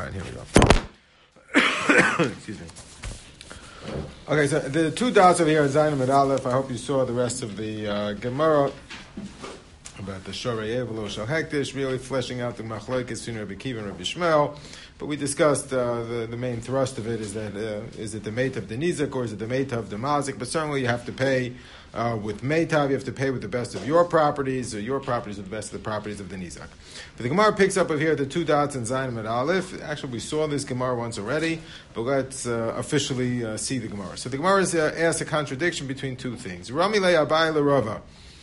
right, here we go. Excuse me. Okay, so the two dots over here in Zayin and Aleph. I hope you saw the rest of the Gemara about the Shorei Evelo Shal Hektish, really fleshing out the Machlokes between Rabbi Kiva and Rabbi Shmuel. But we discussed the main thrust of it is that is it the mate of the Nizak or is it the mate of the Mazik? But certainly you have to pay with Meitav, you have to pay with the best of your properties, or your properties with the best of the properties of the Nizak. But the Gemara picks up over here the two dots in Zayin and Aleph. Actually, we saw this Gemara once already, but let's officially see the Gemara. So the Gemara asks a contradiction between two things. Rami le Abai le Rava.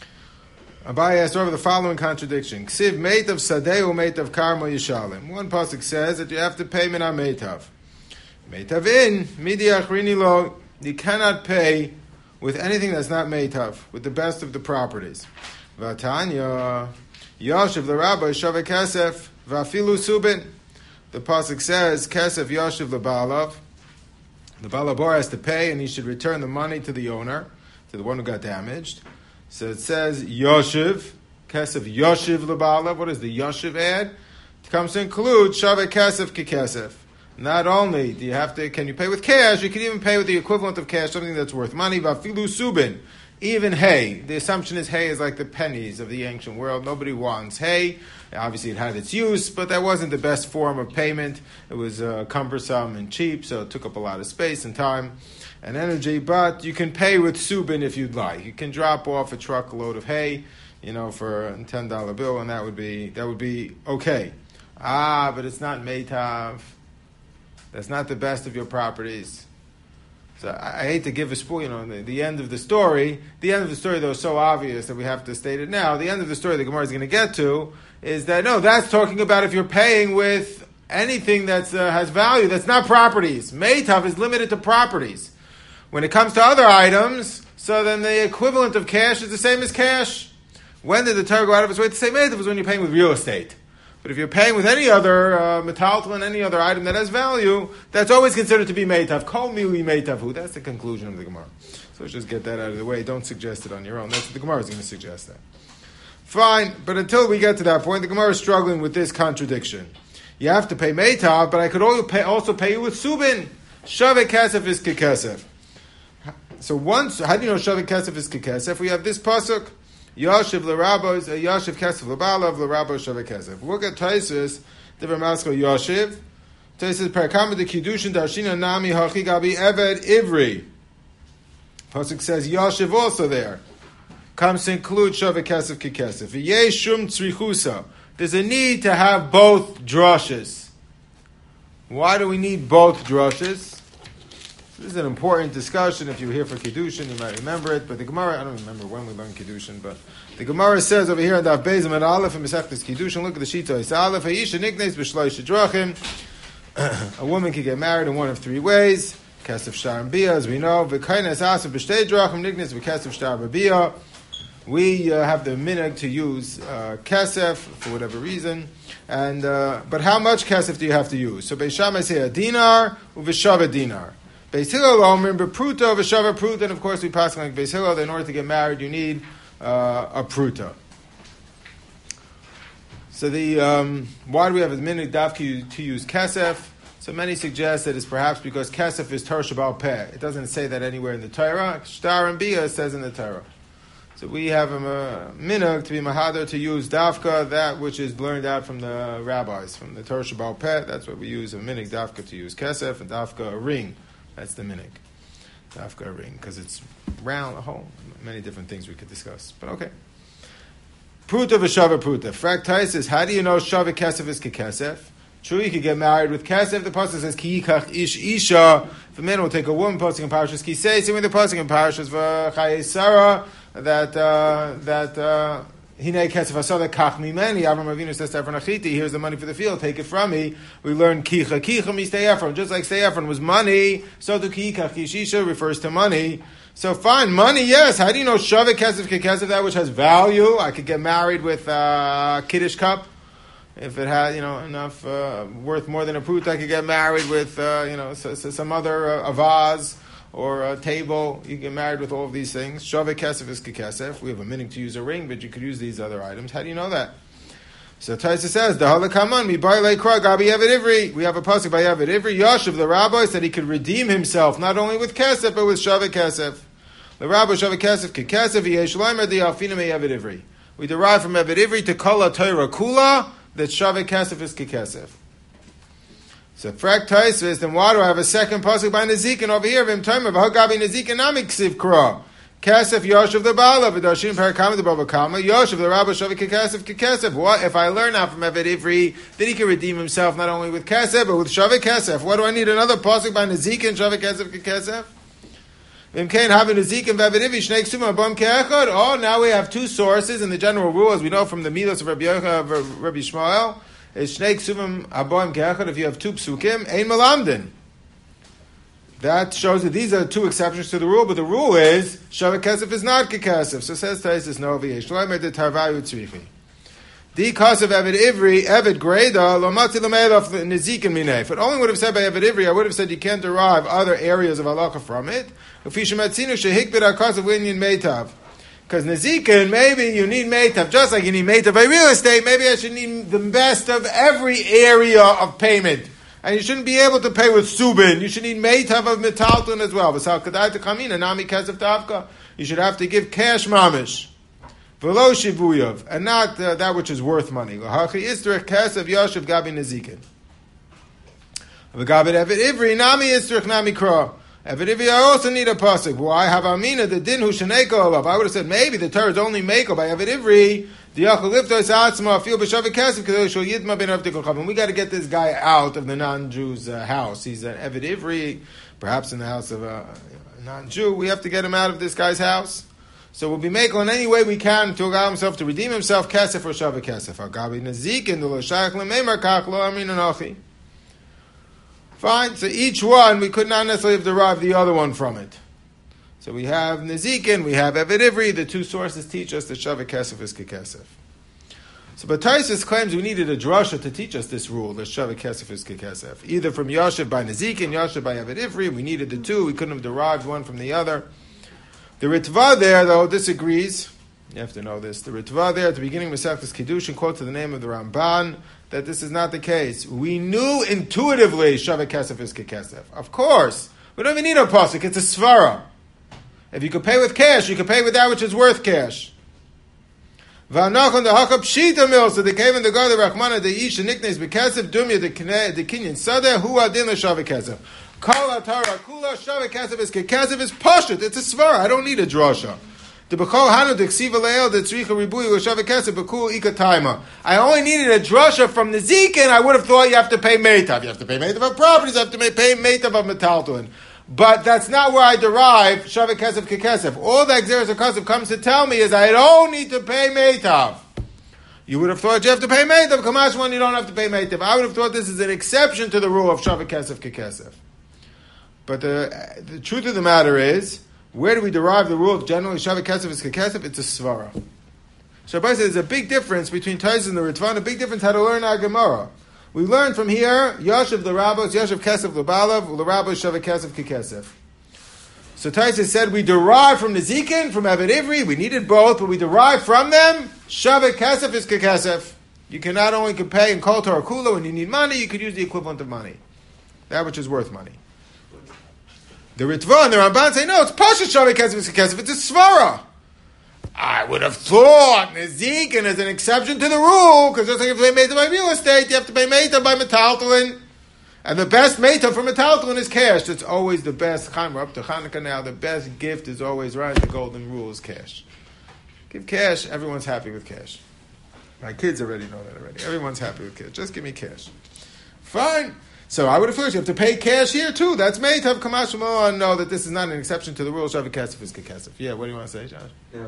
Abai asked Rava the following contradiction. Ksiv meitav sadeu meitav karmo yishalim. One pasuk says that you have to pay mina meitav. Meitav in, midi achrini lo. You cannot pay with anything that's not meitav, with the best of the properties. Vatanya, yashiv l'rabba shaveh kesef, vafilu subin. The pasuk says, kesef yashiv l'balav. The balabor has to pay and he should return the money to the owner, to the one who got damaged. So it says Yoshiv, Kesef Yoshiv L'Balav. What does the Yoshiv add? It comes to include Shaveh Kesef Kekesef. Not only do you have to, can you pay with cash, you can even pay with the equivalent of cash, something that's worth money. Vafilu Subin. Even hay. The assumption is hay is like the pennies of the ancient world. Nobody wants hay. Obviously it had its use, but that wasn't the best form of payment. It was cumbersome and cheap, so it took up a lot of space and time and energy, but you can pay with subin if you'd like. You can drop off a truckload of hay, for a $10 bill, and that would be okay. But it's not meitav. That's not the best of your properties. So I hate to give a spoil, the end of the story. The end of the story, though, is so obvious that we have to state it now. The end of the story the Gemara is going to get to is that, no, that's talking about if you're paying with anything that has value, that's not properties. Meitav is limited to properties. When it comes to other items, so then the equivalent of cash is the same as cash. When did the Torah go out of its way to say meitav? Was when you're paying with real estate. But if you're paying with any other metaltalin, any other item that has value, that's always considered to be meitav. Kol mili meitavu. That's the conclusion of the Gemara. So let's just get that out of the way. Don't suggest it on your own. That's the Gemara is going to suggest that. Fine, but until we get to that point, the Gemara is struggling with this contradiction. You have to pay meitav, but I could also pay you with subin. Shaveh kesef is kekesef. So how do you know Shaveh Kesef is Kekesef? We have this pasuk, Yashiv l'Rabbo, Yashiv Kesef l'Balav, l'Rabbo Shaveh Kesef. Look at Taisus, different maskal Yashiv. Taisus, Parakama de Kiddushin Darshina Nami Hachi Gabi Eved Ivri. Pasuk says Yashiv also there. Comes to include Shaveh Kesef Kekesef. Yeshum Tzrichusa. There's a need to have both drushes. Why do we need both drushes? This is an important discussion. If you were here for Kiddushin, you might remember it. But the Gemara, I don't remember when we learned Kiddushin, but the Gemara says over here in Daf Bezim and Aleph and Mesechtes Kiddushin, look at the Shita Is Aleph, Hayisha Niknes B'Shloish Drachim. A woman can get married in one of three ways. Kesef Shtar and Bia, as we know. V'Kainas Asaf B'Shtei Drachim Niknes V'Kesef Shtar B'Bia. We have the minhag to use kesef for whatever reason, and but how much kesef do you have to use? So Beis Shammai say a dinar, uv'shaveh dinar. Beis Hillel omrim bepruta v'shaveh pruta, and of course we pass like Beis Hillel that in order to get married you need a pruta. So why do we have a minhag dafki to use kesef? So many suggest that it's perhaps because kesef is Torah Shabbat Peh. It doesn't say that anywhere in the Torah. Shtar and Bia says in the Torah. So we have a minhag to be mahader to use dafka, that which is learned out from the rabbis, from the Torah Shabbat Peh. That's what we use, a minhag dafka to use kesef, and dafka a ring. That's the minhag. Dafka a ring, because it's round, a hole. Many different things we could discuss. But okay. Pruta v'shaveh pruta. Fraktai says, how do you know shaveh kesef is kekesef? True, you could get married with kesef. The pasuk says, ki yikach ish isha. If a man will take a woman, pasuk in parashas kisei, same with the pasuk in parashas v'chayei Sarah, that hinei kesef asada kach mimeni. Avram Avinu says to Ephron Achiti, here's the money for the field, take it from me. We learn kicha mistei Ephron. Just like stei Ephron was money, so to ki yikach ish isha refers to money. So fine, money, yes. How do you know shaveh kesef kekesef, that which has value? I could get married with a kiddush cup. If it had, enough worth more than a prut, I could get married with, some other a vase or a table. You get married with all of these things. Shaveh kesef is kekesef. We have a minhag to use a ring, but you could use these other items. How do you know that? So Taisa says, the halakaman mi bar leikra gabi Eved Ivri. We have a pasuk by Eved Ivri. Yashiv, the rabbi, said he could redeem himself not only with kesef but with shaveh kesef. The rabbi shaveh kesef kekesef yesh leimer di alfina me Eved Ivri. We derive from Eved Ivri to kala Torah kula that shaveh kesef is kekesef. So frak Taisa is, then why do I have a second pasuk by Nezikin over here? Vim Tomer v'hagabi Nezikin nami ksiv kra. Kesef Yoshev the Bala, v'dashim parakama the Baba Kama, Yoshev the Rabba Shavik Kesef. What if I learn now from Eved Ivri that he can redeem himself not only with Kesef but with Shavik Kesef? What do I need another pasuk by Nezikin Shavik Kesef? V'imkein having Nezikin v'Eved Ivri Shnei Ksuma Bam Ke'echad. Oh, now we have two sources in the general rule, as we know from the Milos of Rabbi Shmuel. Is Shnei Ksuma Abam Ke'echad. If you have two psukim, Ein Melamdin. That shows that these are two exceptions to the rule, but the rule is Shaveh Kesef is not Kekesef. So says Taisus no v'yesh loimer de tarvayu tzrichi. The cause of Eved Ivri, Eved Greda, lo matzi l'meilov nezikin minei. If it only would have said by Eved Ivri, I would have said you can't derive other areas of halacha from it. Ufisha matzinu shehikbid akaz of winyan meitav. Because nezikin, maybe you need meitav, just like you need meitav by real estate, maybe I should need the best of every area of payment. And you shouldn't be able to pay with subin. You should need meitav of metalton as well. You should have to give cash mamish. V'lo shivuyav. And not that which is worth money. L'hachi istrich kesef yoshev gabi nezikin. V'gabi Eved Ivri nami istrich nami kra. Eved Ivri I also need a pasuk. Why have amina the din hu sheneko alav? I would have said maybe the Torah is only meko by Eved Ivri. We got to get this guy out of the non-Jew's house. He's an Eved Ivri, perhaps in the house of a non-Jew. We have to get him out of this guy's house. So we'll be making in any way we can to allow himself to redeem himself. Kesef or Shaveh Kesef. Fine. So each one we could not necessarily have derived the other one from it. So we have Nezikin, we have Eved Ivri. The two sources teach us that Shaveh Kesef is Kekesef. So but Taisus claims we needed a drasha to teach us this rule that Shaveh Kesef is Kekesef. Either from Yoshev by Nezikin, Yoshev by Eved Ivri. We needed the two. We couldn't have derived one from the other. The Ritva there, though, disagrees. You have to know this. The Ritva there at the beginning of Masechtas Kiddushin quotes to the name of the Ramban that this is not the case. We knew intuitively Shaveh Kesef is Kekesef. Of course. We don't even need a pasuk. It's a svara. If you could pay with cash, you could pay with that which is worth cash. V'anachon the hakap pshita mil. So they came in the God of Rachmana the ish the nicknames bekesef dumya the kinyan sadeh hu adin the shaveh kesef. Kol atara kula shaveh kesef is kekesef is pashut. It's a svara. I don't need a drasha. The b'chol hanu the ksiva leil the tzricha ribuyu shaveh kesef b'kul ikataima. I only needed a drasha from the Nezikin. I would have thought you have to pay meitav. You have to pay meitav of properties. You have to pay meitav of metalton. But that's not where I derive Shaveh Kesef Kekesef. All that Xeris Kesef comes to tell me is I don't need to pay meitav. You would have thought you have to pay meitav. Kamash one, you don't have to pay meitav. I would have thought this is an exception to the rule of Shaveh Kesef Kekesef. But the truth of the matter is, where do we derive the rule of generally Shaveh Kesef is Kekesef? It's a svara. Shabbai says there's a big difference between Tais and the Ritva, and a big difference how to learn our Gemara. We learned from here, Yoshev the Rabbos, Yoshev Kesef L'Balav, L'Rabbos Shaveh Kesef Kekesef. So Taisa said we derive from Nezikin, from Eved Ivri, we needed both, but we derive from them, Shaveh Kesef is Kekesef. You can not only pay in Kol Torah Kula when you need money, you could use the equivalent of money. That which is worth money. The Ritva and the Ramban say, no, it's Pasha Shaveh Kesef is Kekesef, it's a Svara. I would have thought Nezikin is an exception to the rule, because just like if they made it by real estate, you have to pay meitav by metaltalin. And the best meitav for metaltalin is cash. It's always the best. We're up to Hanukkah now. The best gift is always right. The golden rule is cash. Give cash, everyone's happy with cash. My kids already know that already. Everyone's happy with cash. Just give me cash. Fine. So I would have thought you have to pay cash here too. That's meitav. Kamash Shmuel know that this is not an exception to the rule. Shaveh Kesef is Kekesef. Yeah, what do you want to say, Josh? Yeah.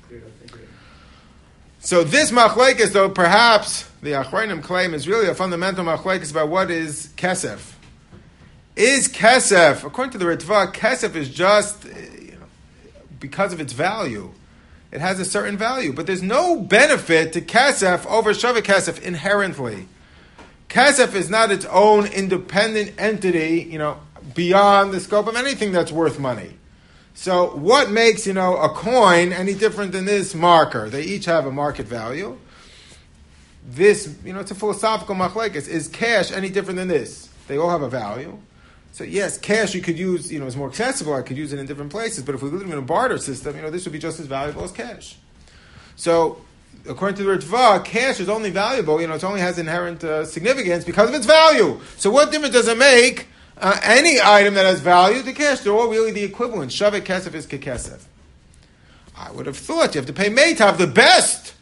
So this machlekes, though, perhaps the Achronim claim is really a fundamental machlekes about what is kesef. Is kesef, according to the Ritva, kesef is just because of its value. It has a certain value, but there's no benefit to kesef over Shaveh Kesef inherently. Kesef is not its own independent entity, beyond the scope of anything that's worth money. So what makes, a coin any different than this marker? They each have a market value. this, it's a philosophical machlekes. Is cash any different than this? They all have a value. So yes, cash you could use, is more accessible. I could use it in different places. But if we live in a barter system, this would be just as valuable as cash. So according to the Ritva, cash is only valuable, it only has inherent significance because of its value. So what difference does it make any item that has value to cash? They're all really the equivalent. Shaveh kesef is kekesef. I would have thought you have to pay meitav. The best,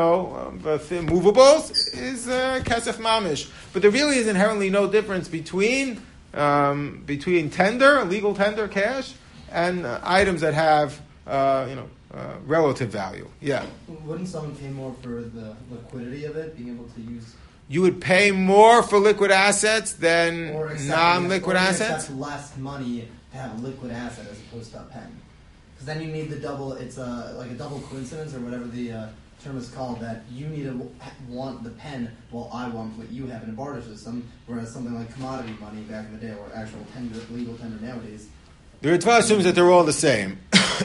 movables is kesef mamish. But there really is inherently no difference between tender, legal tender cash, and items that have, relative value. Yeah. Wouldn't someone pay more for the liquidity of it, being able to use? You would pay more for liquid assets than non-liquid assets? Accept less money to have a liquid asset as opposed to a pen. Because then you need the double, it's like a double coincidence or whatever the term is called, that you need to want the pen while I want what you have in a barter system, whereas something like commodity money back in the day or actual legal tender nowadays. The Ritva assumes that they're all the same.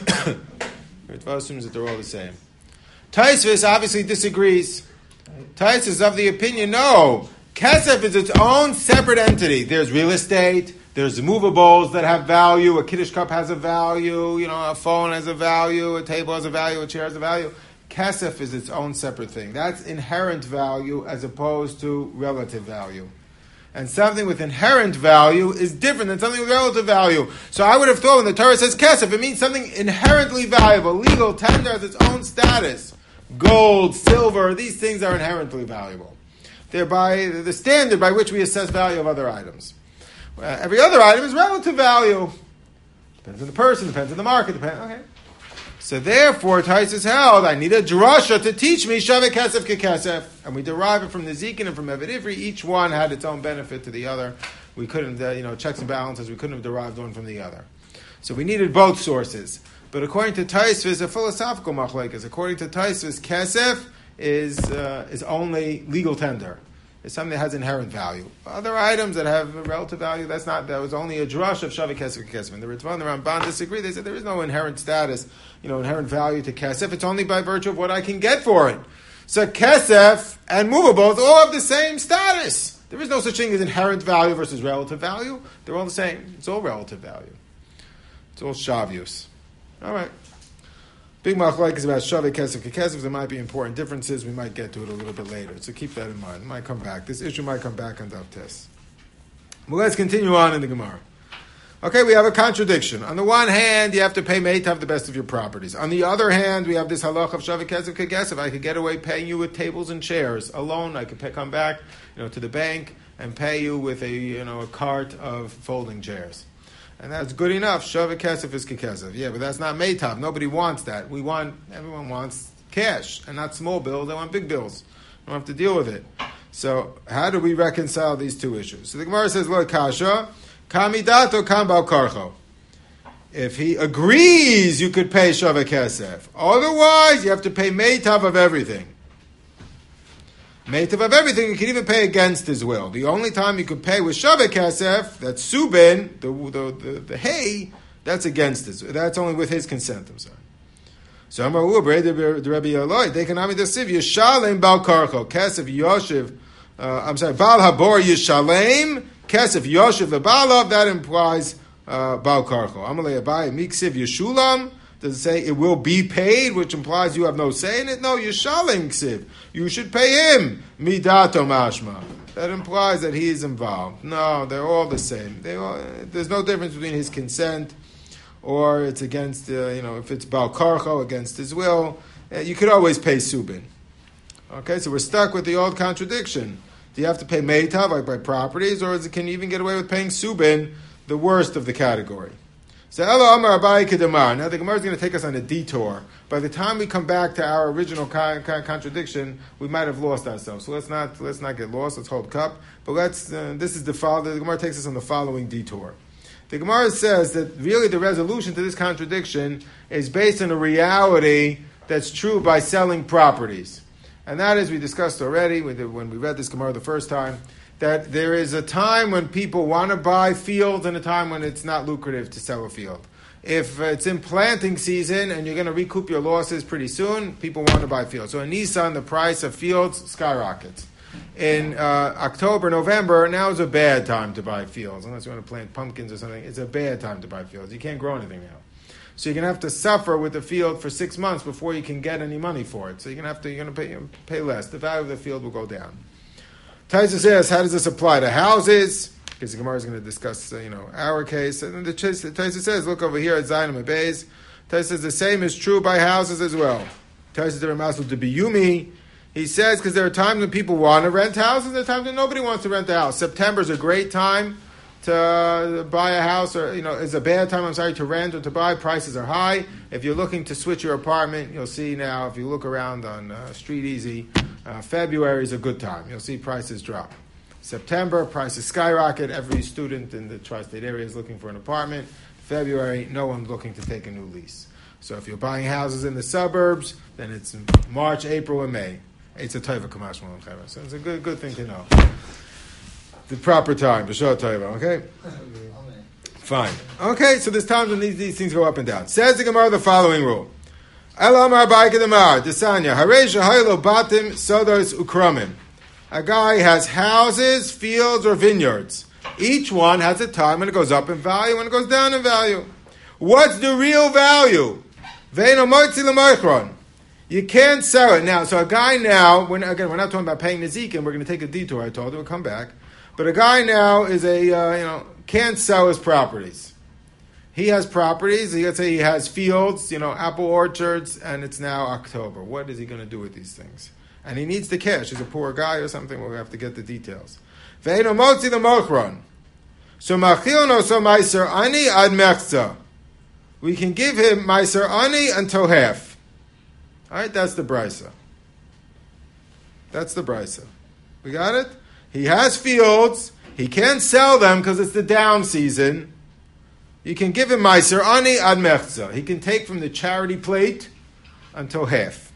Ritva assumes that they're all the same. Taisvis obviously disagrees. Taisvis is of the opinion, no, kesef is its own separate entity. There's real estate, there's movables that have value, a Kiddush cup has a value, a phone has a value, a table has a value, a chair has a value. Kesef is its own separate thing. That's inherent value as opposed to relative value. And something with inherent value is different than something with relative value. So I would have thought when the Torah says kesef, it means something inherently valuable. Legal tender has its own status. Gold, silver, these things are inherently valuable. They're by the standard by which we assess value of other items. Every other item is relative value. Depends on the person, depends on the market, okay. So therefore, Taisus held, I need a drasha to teach me Shaveh Kesef Kekesef. And we derive it from the Zikin and from Evet Ivri. Each one had its own benefit to the other. We couldn't, checks and balances, we couldn't have derived one from the other. So we needed both sources. But according to Taisvis, a philosophical machlekes. According to Taisvis, Kesef is only legal tender. It's something that has inherent value. Other items that have relative value, that was only a drush of Shaveh Kesef Kesef. And the Ritva and the Ramban disagree. They said there is no inherent status, inherent value to Kesef. It's only by virtue of what I can get for it. So Kesef and movables all have the same status. There is no such thing as inherent value versus relative value. They're all the same. It's all relative value. It's all shavius. All right. Big machlek is about Shaveh Kesef Kekesef. There might be important differences. We might get to it a little bit later. So keep that in mind. It might come back. This issue might come back on Daf Tes. Well, let's continue on in the Gemara. Okay, we have a contradiction. On the one hand, you have to pay meitav the best of your properties. On the other hand, we have this halach of Shaveh Kesef Kekesef. I could get away paying you with tables and chairs alone. I could come back, to the bank and pay you with a cart of folding chairs. And that's good enough. Shaveh Kesef is Kekesef. Yeah, but that's not meitav. Nobody wants that. Everyone wants cash and not small bills. They want big bills. Don't have to deal with it. So how do we reconcile these two issues? So the Gemara says, Lo kasha, kamidato kam bal karcho. If he agrees, you could pay Shaveh Kesef. Otherwise, you have to pay meitav of everything. Meitav of everything, you can even pay against his will. The only time you could pay with Shaveh Kesef, that's subin, the hay, that's against his. That's only with his consent. I'm sorry. So Amar Uber, the Rebbe Yaloi, they can have the siv Yishalem Bal Karcho Kesef Yoshev. Bal Habor Yishalem Kesef Yoshev LeBalav. That implies Bal Karcho. Amalei Abai Miksiv Yeshulam. Does it say it will be paid, which implies you have no say in it? No, Yishalem Ksiv. You should pay him. Midato Mashma. That implies that he is involved. No, they're all the same. There's no difference between his consent or it's against, if it's Bal Karcho, against his will. You could always pay Subin. Okay, so we're stuck with the old contradiction. Do you have to pay Meitav, like by properties, or can you even get away with paying Subin, the worst of the category? So Elo Amar Abai Kedamar. Now the Gemara is going to take us on a detour. By the time we come back to our original contradiction, we might have lost ourselves. So let's not get lost. Let's hold cup. But the Gemara takes us on the following detour. The Gemara says that really the resolution to this contradiction is based on a reality that's true by selling properties, and that is, we discussed already when we read this Gemara the first time, that there is a time when people want to buy fields and a time when it's not lucrative to sell a field. If it's in planting season and you're going to recoup your losses pretty soon, people want to buy fields. So in Nisan, the price of fields skyrockets. In October, November, now is a bad time to buy fields. Unless you want to plant pumpkins or something, it's a bad time to buy fields. You can't grow anything now. So you're going to have to suffer with the field for 6 months before you can get any money for it. So you're going to pay less. The value of the field will go down. Taisa says, how does this apply to houses? Because the Gemara is going to discuss, our case. And then the Taisa says, look over here at Zayin and Beis. Taisa says the same is true by houses as well. Taisa says, to be Yumi. He says, because there are times when people want to rent houses, there are times when nobody wants to rent a house. September is a great time to buy a house, or, it's a bad time, to rent or to buy. Prices are high. If you're looking to switch your apartment, you'll see now, if you look around on Street Easy, February is a good time. You'll see prices drop. September, prices skyrocket. Every student in the tri-state area is looking for an apartment. February, no one's looking to take a new lease. So if you're buying houses in the suburbs, then it's March, April, and May. It's a taiva kamash malam chayva. So it's a good thing to know. The proper time, b'shah taiva, okay? Fine. Okay, so there's times when these things go up and down. Says the Gemara the following rule. Elamar ba'ike demar, desanya, hareisha haylo batim sodos ukramim. A guy has houses, fields, or vineyards. Each one has a time when it goes up in value, when it goes down in value. What's the real value? Ve'eno moitzi l'moichron. You can't sell it now. So a guy now, we're not talking about paying Nezikin. We're going to take a detour. I told him we'll come back. But a guy now is can't sell his properties. He has properties. Let's say he has fields, apple orchards, and it's now October. What is he going to do with these things? And he needs the cash. He's a poor guy or something. We'll have to get the details. Ve'eno motzi l'mochron. So machilno so meiser ani ad mechza. We can give him meiser ani until half. All right, that's the brisa. That's the brisa. We got it? He has fields. He can't sell them because it's the down season. You can give him meiser ani ad mechza. He can take from the charity plate until half.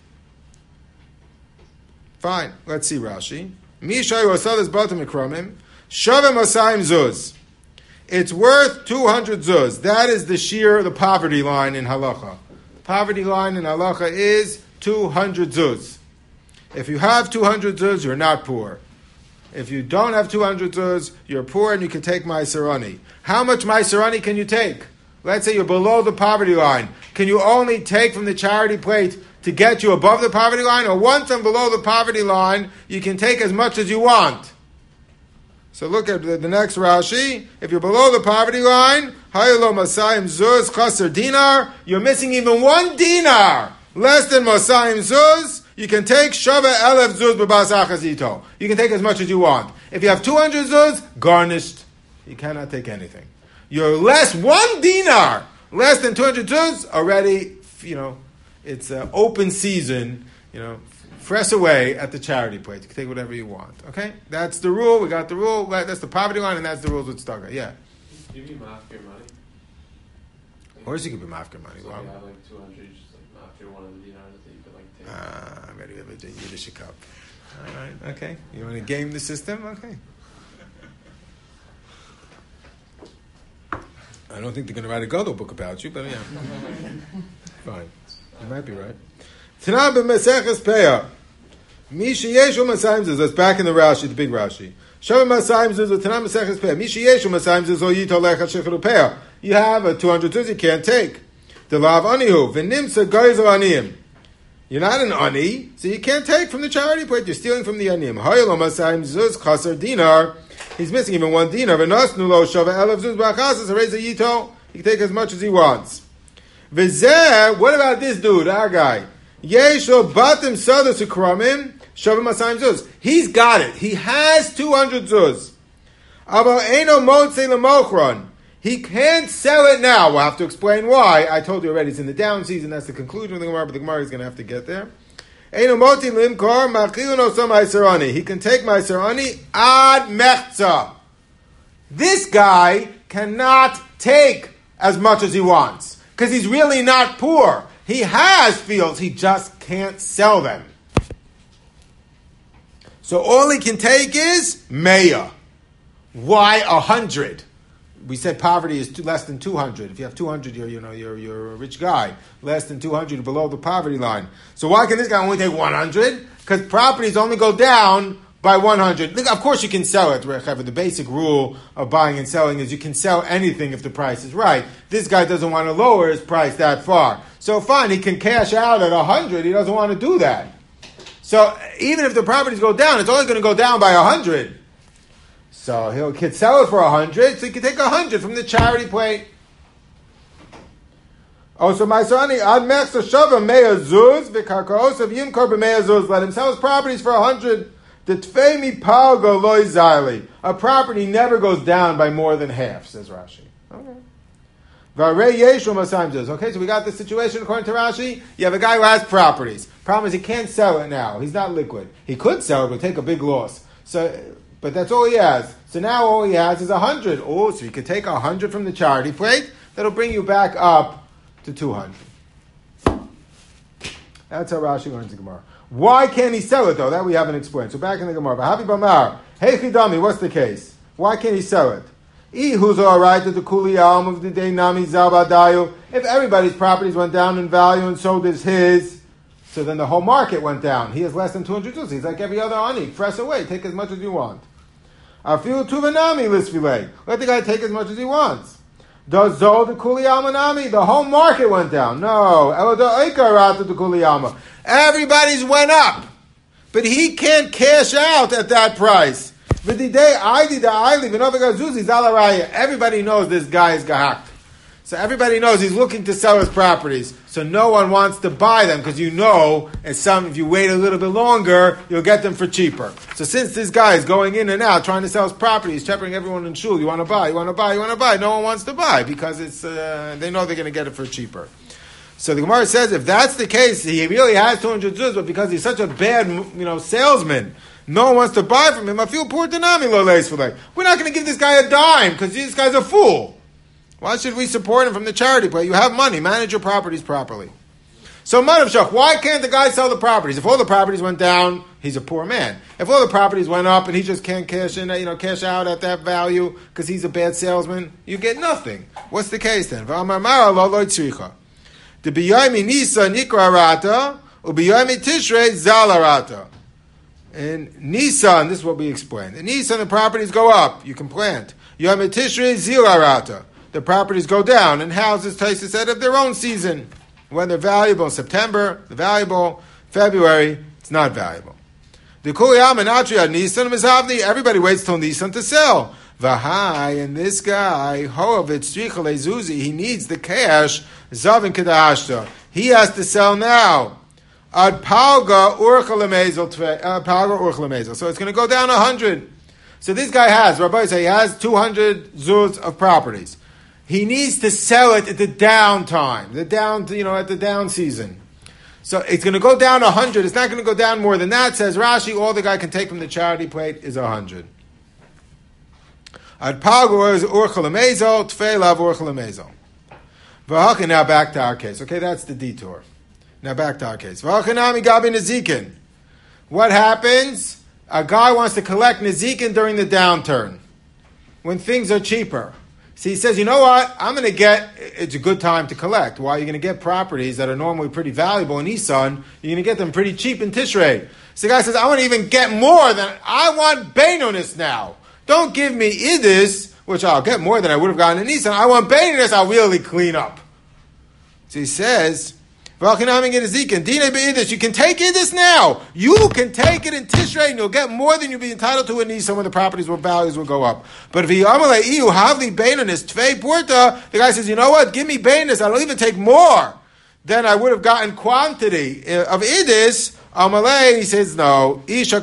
Fine. Let's see Rashi. Mishayu asadas batim ikramim shavem asayim zuz. It's worth 200 zuz. That is the sheer, the poverty line in halacha. The poverty line in halacha is 200 zuz. If you have 200 zuz, you're not poor. If you don't have 200 zuz, you're poor and you can take meiser ani. How much meiser ani can you take? Let's say you're below the poverty line. Can you only take from the charity plate to get you above the poverty line? Or once I'm below the poverty line, you can take as much as you want. So look at the next Rashi. If you're below the poverty line, haylo masayim zuz chaser dinar, you're missing even 1 dinar. Less than masayim zuz, you can take shava elef zuz b'bas achazito. You can take as much as you want. If you have 200 zuz, garnished. You cannot take anything. You're less 1 dinar, less than 200 zuz, already, it's open season, press away at the charity plate. You can take whatever you want. Okay? That's the rule. We got the rule. That's the poverty line, and that's the rules with Stagger. Yeah. Can you be mafkir money? Of course you can be mafkir money. So you have 200, you just mafkir one of the dinars that you could take. I'm ready to have a Yiddish cup. All right. Okay. You want to game the system? Okay. I don't think they're going to write a Gadol book about you, but yeah. Fine. You might be right. Tanam b'meseches peah. Mishi yeshu masayim zuz. That's back in the Rashi, the big Rashi. Shavim masayim zuz. Tanam b'meseches peah. Mishi yeshu masayim zuz. O yito lecha shechiru peah. You have a 200 zuz you can't take. Delav anihu v'nimsa goyzo aniyim. You're not an ani, so you can't take from the charity plate. You're stealing from the aniyim. Haylo masayim zuz chaser dinar. He's missing even 1 dinar. V'nosnu lo shava elef zuz b'achasas hareza yito. He can take as much as he wants. V'zeh. What about this dude? Our guy. Yesho batim sodos ukramim shavim masayim zuz. He's got it. He has 200 zuz. Aval eno motzei lemochron. He can't sell it now. We'll have to explain why. I told you already. It's in the down season. That's the conclusion of the Gemara. But the Gemara is going to have to get there. Eno motzei limkor machilun osam meiser ani. He can take meiser ani ad mechza. This guy cannot take as much as he wants because he's really not poor. He has fields, he just can't sell them. So all he can take is Maya. Why 100? we said poverty is less than 200. If you have 200, you're a rich guy. Less than 200, below the poverty line. So why can this guy only take 100? Because properties only go down by 100. Of course you can sell it. The basic rule of buying and selling is you can sell anything if the price is right. This guy doesn't want to lower his price that far. So fine, he can cash out at 100. He doesn't want to do that. So even if the properties go down, it's only going to go down by 100. So he could sell it for 100, so he could take 100 from the charity plate. Oh, so my son, ad mechsa shava mea zuz v'karkaos of yimkor b'mea zuz. Let him sell his properties for 100. The tfei palgo loy zayli. A property never goes down by more than half, says Rashi. Okay. V'arei yeshu masayim zuz. Okay, so we got this situation according to Rashi. You have a guy who has properties. Problem is he can't sell it now. He's not liquid. He could sell it, but take a big loss. But that's all he has. So now all he has is 100. Oh, so you could take 100 from the charity plate. That'll bring you back up to 200. That's how Rashi learns the Gemara. Why can't he sell it though? That we haven't explained. So back in the Gemara. Happy Bamar. Hey Chidami, what's the case? Why can't he sell it? Who's alright to the Kuli Alm of the day Nami Zabadayu? If everybody's properties went down in value and so does his, so then the whole market went down. He has less than 200 zuz. He's like every other ani. Press away. Take as much as you want. Afilu tuvanami lisfilei. Let the guy take as much as he wants. Does Zol the Kuli Almanami? The whole market went down. No. Eloda Eikarata the Kuli Alma. Everybody's went up. But he can't cash out at that price. Everybody knows this guy is gahakt. So everybody knows he's looking to sell his properties. So no one wants to buy them because if you wait a little bit longer, you'll get them for cheaper. So since this guy is going in and out trying to sell his property, he's shepherding everyone in shul. You want to buy, you want to buy, you want to buy. No one wants to buy because they know they're going to get it for cheaper. So the Gemara says if that's the case, he really has 200 zuz, but because he's such a bad salesman, no one wants to buy from him. I feel poor Tanami lo leis for like. We're not going to give this guy a dime because this guy's a fool. Why should we support him from the charity plate? You have money. Manage your properties properly. So, Madav Shach, why can't the guy sell the properties? If all the properties went down, he's a poor man. If all the properties went up and he just can't cash out at that value because he's a bad salesman, you get nothing. What's the case then? The b'yaymi nisa nikra rata, u'b'yaymi tishrei zalarata. In Nisan, this is what we explained. In Nisan, the properties go up. You can plant. Yom Tishrei zilarata. The properties go down, and houses, Taisa said, of their own season. When they're valuable in September, they're valuable. February, it's not valuable. The Kuliyam and Atria, Nisan Mizavni, everybody waits till Nisan to sell. Vahai, and this guy, Hoavit Strichale Zuzi, he needs the cash, Zavin Kedashta. He has to sell now. Ad Palga Urchalamezel. So it's going to go down 100. So this guy has, Rabbi say, he has 200 zuz of properties. He needs to sell it at the downtime, at the down season. So it's going to go down 100. It's not going to go down more than that. Says Rashi, all the guy can take from the charity plate is 100. Ad Palga is Urchalamezel, Tfeilav Urchalamezel. V'haka, now back to our case. Okay, that's the detour. Now back to our case. What happens? A guy wants to collect Nezikin during the downturn, when things are cheaper. So he says, you know what? It's a good time to collect. Why? You're going to get properties that are normally pretty valuable in Nisan. You're going to get them pretty cheap in Tishrei. So the guy says, I want to even get more I want Beinonis now. Don't give me Idis, which I'll get more than I would have gotten in Nisan. I want Beinonis, I'll really clean up. So he says, you can take Idis now. You can take it in Tishrei and you'll get more than you'll be entitled to in Nisan when the properties values will go up. But if you havli Beinonis Tvei Porta, the guy says, you know what? Give me Beinonis. I'll even take more than I would have gotten quantity of Idis. Amalei, he says, no.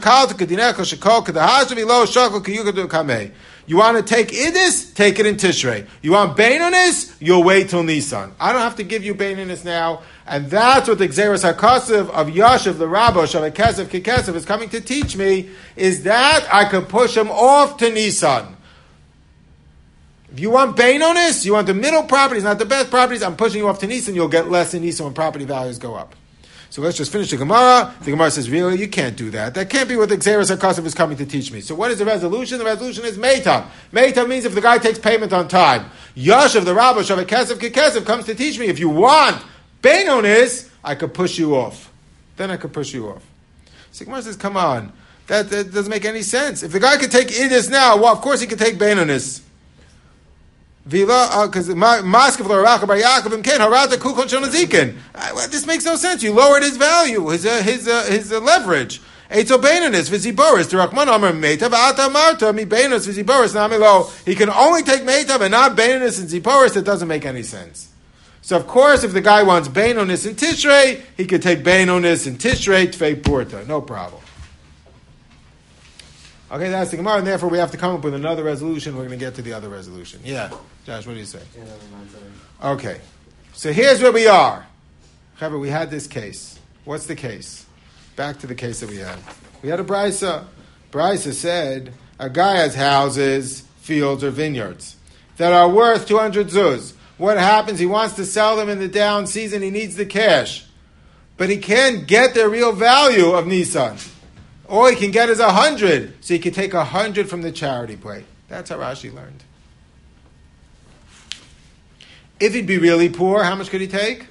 You want to take Idis? Take it in Tishrei. You want Beinonis? You'll wait till Nisan. I don't have to give you Beinonis now. And that's what the Xeris HaKasev of Yashiv, the Rabba, Shavai Kesev, Kikesev, is coming to teach me, is that I could push him off to Nisan. If you want Beinonis, you want the middle properties, not the best properties, I'm pushing you off to Nisan, you'll get less in Nisan when property values go up. So let's just finish the Gemara. The Gemara says, really, you can't do that. That can't be what the Xeris HaKasav is coming to teach me. So what is the resolution? The resolution is Meitav. Meitav means if the guy takes payment on time. Yashav, the Rabbi, Shav HaKasav Kekasav, comes to teach me, if you want Beinonis, I could push you off. Then I could push you off. So Gemara says, come on. That doesn't make any sense. If the guy could take Idis now, well, of course he could take Beinonis. Because this makes no sense. You lowered his value, his leverage. He can only take Meitav and not Beinonis and Ziporis. That doesn't make any sense. So of course, if the guy wants Beinonis and Tishrei, he could take Beinonis and Tishrei Tvei Purta, no problem. Okay, that's the Gemara, and therefore we have to come up with another resolution. We're going to get to the other resolution. Yeah, Josh, what do you say? Yeah, never mind, sorry. Okay, so here's where we are. However, we had this case. What's the case? Back to the case that we had. We had a Brisa. Brisa said a guy has houses, fields, or vineyards that are worth 200 zuz. What happens? He wants to sell them in the down season. He needs the cash. But he can't get the real value of Nisan. All he can get is 100. So he can take 100 from the charity plate. That's how Rashi learned. If he'd be really poor, how much could he take?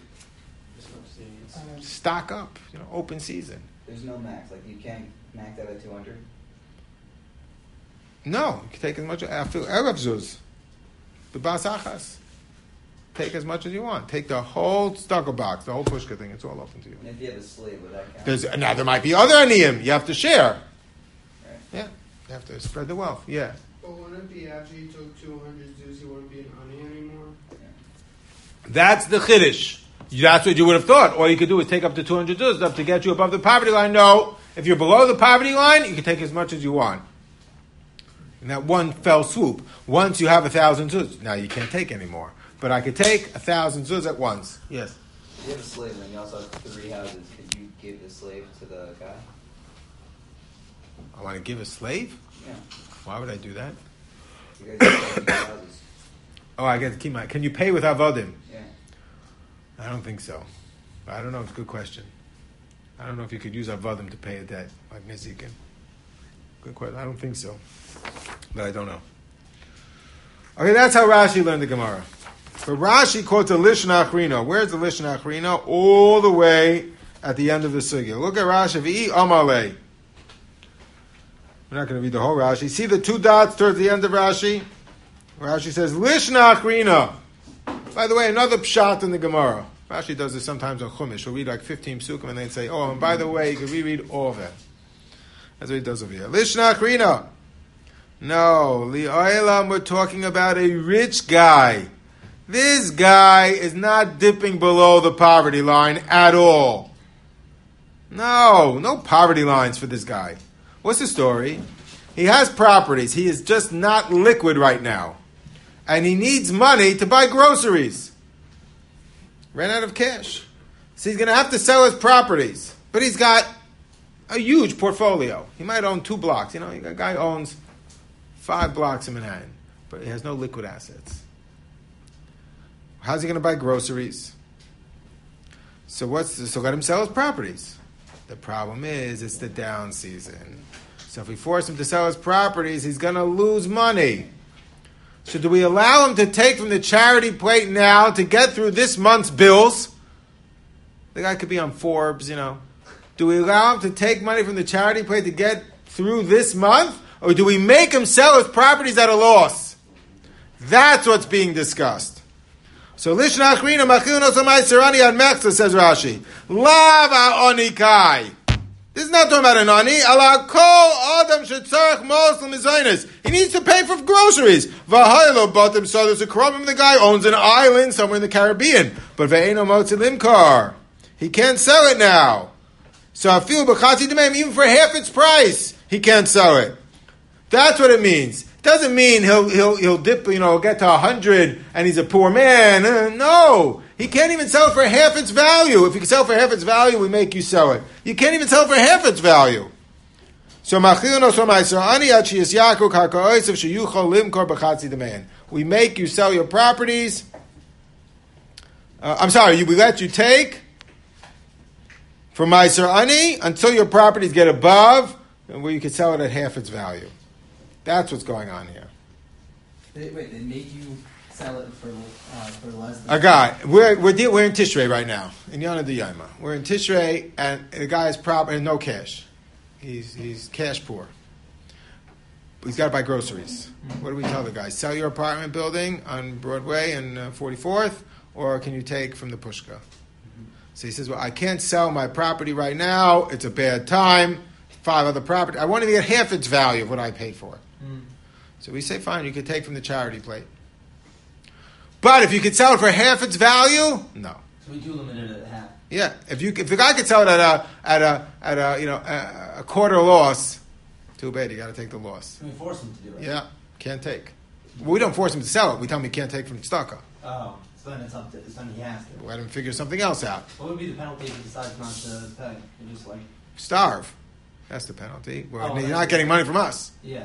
Stock up. Open season. There's no max. Like, you can't max out at 200? No. You can take as much after Erev Zuz. The Bas Achas. Take as much as you want. Take the whole stucker box, the whole pushka thing. It's all open to you. And if you have a slave, would that count? Now, there might be other aniyim. You have to share. Right. Yeah. You have to spread the wealth. Yeah. But wouldn't it be after you took 200 Zeus, he wouldn't be an ani anymore? Yeah. That's the chiddush. That's what you would have thought. All you could do is take up to 200 zuz up to get you above the poverty line. No. If you're below the poverty line, you can take as much as you want. In that one fell swoop. Once you have 1,000 zuz, now you can't take anymore. But I could take 1,000 zuz at once. Yes. If you have a slave and you also have 3 houses, could you give the slave to the guy? I want to give a slave? Yeah. Why would I do that? You guys have 3 houses. Oh, I get to keep my... Can you pay with avodim? Yeah. I don't think so. I don't know. It's a good question. I don't know if you could use avodim to pay a debt like Nizikin. Good question. I don't think so. But I don't know. Okay, that's how Rashi learned the Gemara. But Rashi quotes a Lishna Achrina. Where's the Lishna Achrina? All the way at the end of the sugya. Look at Rashi. V'i Amalei. We're not going to read the whole Rashi. See the 2 dots towards the end of Rashi? Rashi says, Lishna Achrina. By the way, another pshat in the Gemara. Rashi does this sometimes on Chumash. He'll read like 15 psukim and then say, oh, and by the way, you can reread all of it. That's what he does over here. Lishna Achrina. No, Li'olam, we're talking about a rich guy. This guy is not dipping below the poverty line at all. No poverty lines for this guy. What's the story? He has properties. He is just not liquid right now. And he needs money to buy groceries. Ran out of cash. So he's going to have to sell his properties. But he's got a huge portfolio. He might own 2 blocks. A guy owns 5 blocks in Manhattan. But he has no liquid assets. How's he going to buy groceries? So let him sell his properties. The problem is, it's the down season. So if we force him to sell his properties, he's going to lose money. So do we allow him to take from the charity plate now to get through this month's bills? The guy could be on Forbes, Do we allow him to take money from the charity plate to get through this month? Or do we make him sell his properties at a loss? That's what's being discussed. So Lishna Achrina Machilnos Amaisarani Ad Mechza, says Rashi. Lava Onikai. This is not talking about an ani. Ala kol adam shetzarech Muslim izaynis. He needs to pay for groceries. V'haylo batim. So there's a problem. The guy owns an island somewhere in the Caribbean, but ve'eno motzi limkar. He can't sell it now. So I feel b'chatzi d'meim, even for half its price, he can't sell it. That's what it means. Doesn't mean he'll dip, get to 100 and he's a poor man. No. He can't even sell it for half its value. If you can sell it for half its value, we make you sell it. You can't even sell it for half its value. So we make you sell your properties. We let you take for Meiser Ani until your properties get above where you can sell it at half its value. That's what's going on here. They make you sell it for less than... A guy, we're in Tishrei right now, in Yana D'Yama. We're in Tishrei, and the guy is no cash. He's cash poor. He's got to buy groceries. What do we tell the guy? Sell your apartment building on Broadway and 44th, or can you take from the Pushka? So he says, well, I can't sell my property right now. It's a bad time. 5 other property. I want to get half its value of what I paid for it. So we say, fine, you can take from the charity plate. But if you could sell it for half its value, no. So we do limit it at half. Yeah, if the guy could sell it at a quarter loss, too bad. You got to take the loss. Can we force him to do it? Yeah, can't take. Well, we don't force him to sell it. We tell him he can't take from tzedakah. Oh, so then it's up to then he has to. Let him figure something else out. What would be the penalty if he decides not to pay? You just Starve. That's the penalty. Well, you're that's not getting money from us. Yeah.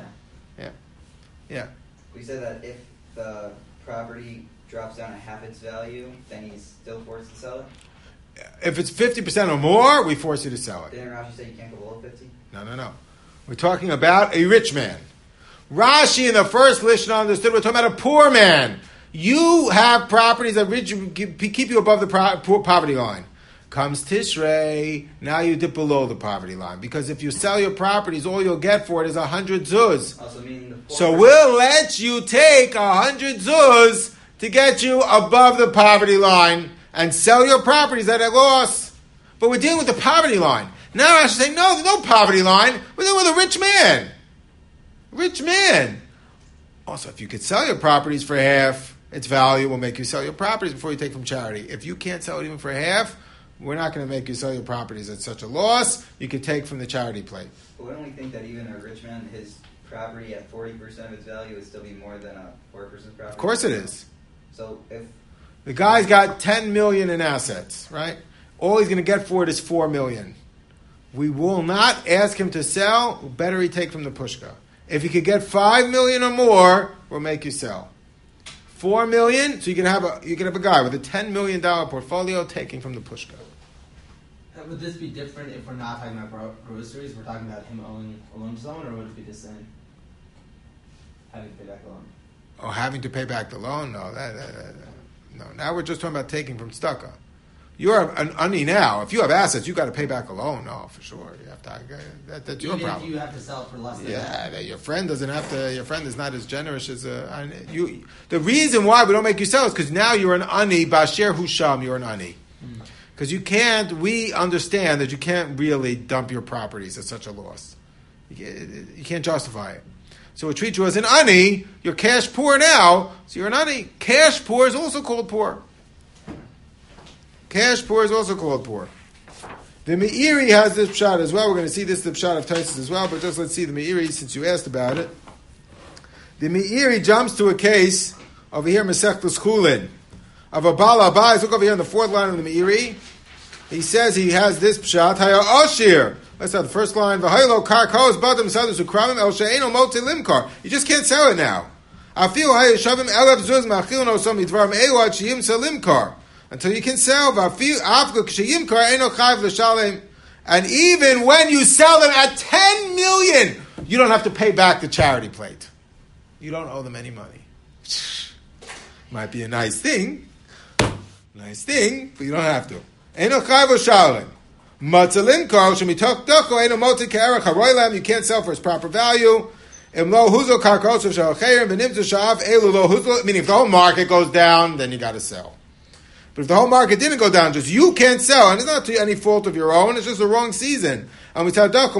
Yeah. We said that if the property drops down to half its value, then he's still forced to sell it? If it's 50% or more, we force you to sell it. Didn't Rashi say you can't go below 50? No. We're talking about a rich man. Rashi in the first Lishna understood we're talking about a poor man. You have properties that keep you above the poverty line. Comes Tishrei, now you dip below the poverty line. Because if you sell your properties, all you'll get for it is 100 zuz. Also meaning the So we'll let you take 100 zuz to get you above the poverty line and sell your properties at a loss. But we're dealing with the poverty line. Now I should say, no, there's no poverty line. We're dealing with a rich man. Rich man. Also, if you could sell your properties for half its value, we'll make you sell your properties before you take from charity. If you can't sell it even for half, we're not going to make you sell your properties at such a loss. You could take from the charity plate. But we only think that even a rich man, his property at 40% of its value would still be more than a poor person's property. Of course it is. So if the guy's got 10 million in assets, right? All he's going to get for it is 4 million. We will not ask him to sell. Better he take from the pushka. If he could get 5 million or more, we'll make you sell. 4 million, so you can have a guy with a $10 million portfolio taking from the pushka. Would this be different if we're not talking about groceries? We're talking about him owing a loan to someone, or would it be the same? Having to pay back the loan. Oh, having to pay back the loan? No, no. Now we're just talking about taking from tzedakah. You're an ani now. If you have assets, you got to pay back a loan. No, for sure. You have to. That's your problem. If you have to sell it for less than that. Your friend doesn't have to. Your friend is not as generous as you. The reason why we don't make you sell is because now you're an ani basher husham. You're an ani. Because you can't. We understand that you can't really dump your properties at such a loss. You can't justify it. So we treat you as an ani. You're cash poor now, so you're an ani. Cash poor is also called poor. Cash poor is also called poor. The Meiri has this pshat as well. We're going to see this the pshat of Taisus as well, but just let's see the Meiri since you asked about it. The Meiri jumps to a case over here, Masechtas Chulin, of a Bala Abayis. Look over here in the fourth line of the Meiri. He says he has this pshat. Haya Oshir. Let's have the first line. V'haylo karkos badam sadus ukramim el she'eno motzi limkar. You just can't sell it now. Afil haya shavim elev zuz machilon osam yidvarim eilad she'im selimkar. Until you can sell, and even when you sell them at 10 million, you don't have to pay back the charity plate. You don't owe them any money. Might be a nice thing, but you don't have to. You can't sell for its proper value. Meaning, if the whole market goes down, then you got to sell. But if the whole market didn't go down, just you can't sell, and it's not to any fault of your own, it's just the wrong season. And we tell fine.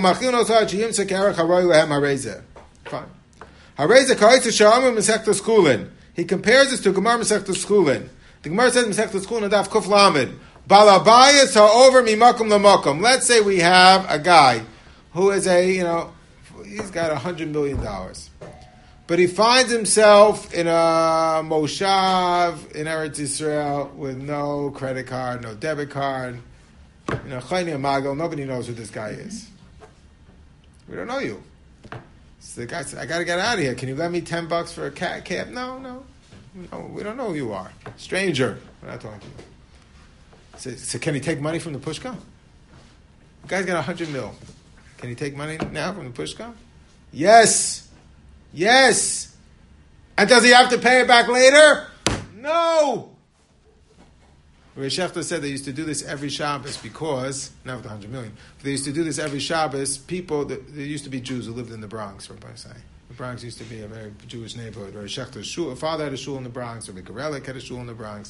He compares this to Gemara Masechtas Chulin. The Gemara says Masechtas Chulin Daf Kuf Lamed. Balabayas ha'over mimakum lamakum. Let's say we have a guy who is he's got $100 million. But he finds himself in a moshav in Eretz Yisrael with no credit card, no debit card. Chayni Magal, nobody knows who this guy is. We don't know you. So the guy said, I got to get out of here. Can you lend me $10 for a cab? No. We don't know who you are. Stranger. We're not talking to you. So can he take money from the pushka? The guy's got 100 mil. Can he take money now from the pushka? Yes. Yes. And does he have to pay it back later? No. Rabbi Shechter said they used to do this every Shabbos because, not with 100 million, but they used to do this every Shabbos. People, there used to be Jews who lived in the Bronx, Rabbi say. The Bronx used to be a very Jewish neighborhood. Rabbi Shechter's shul, father had a shul in the Bronx. Rabbi Gorelick had a shul in the Bronx.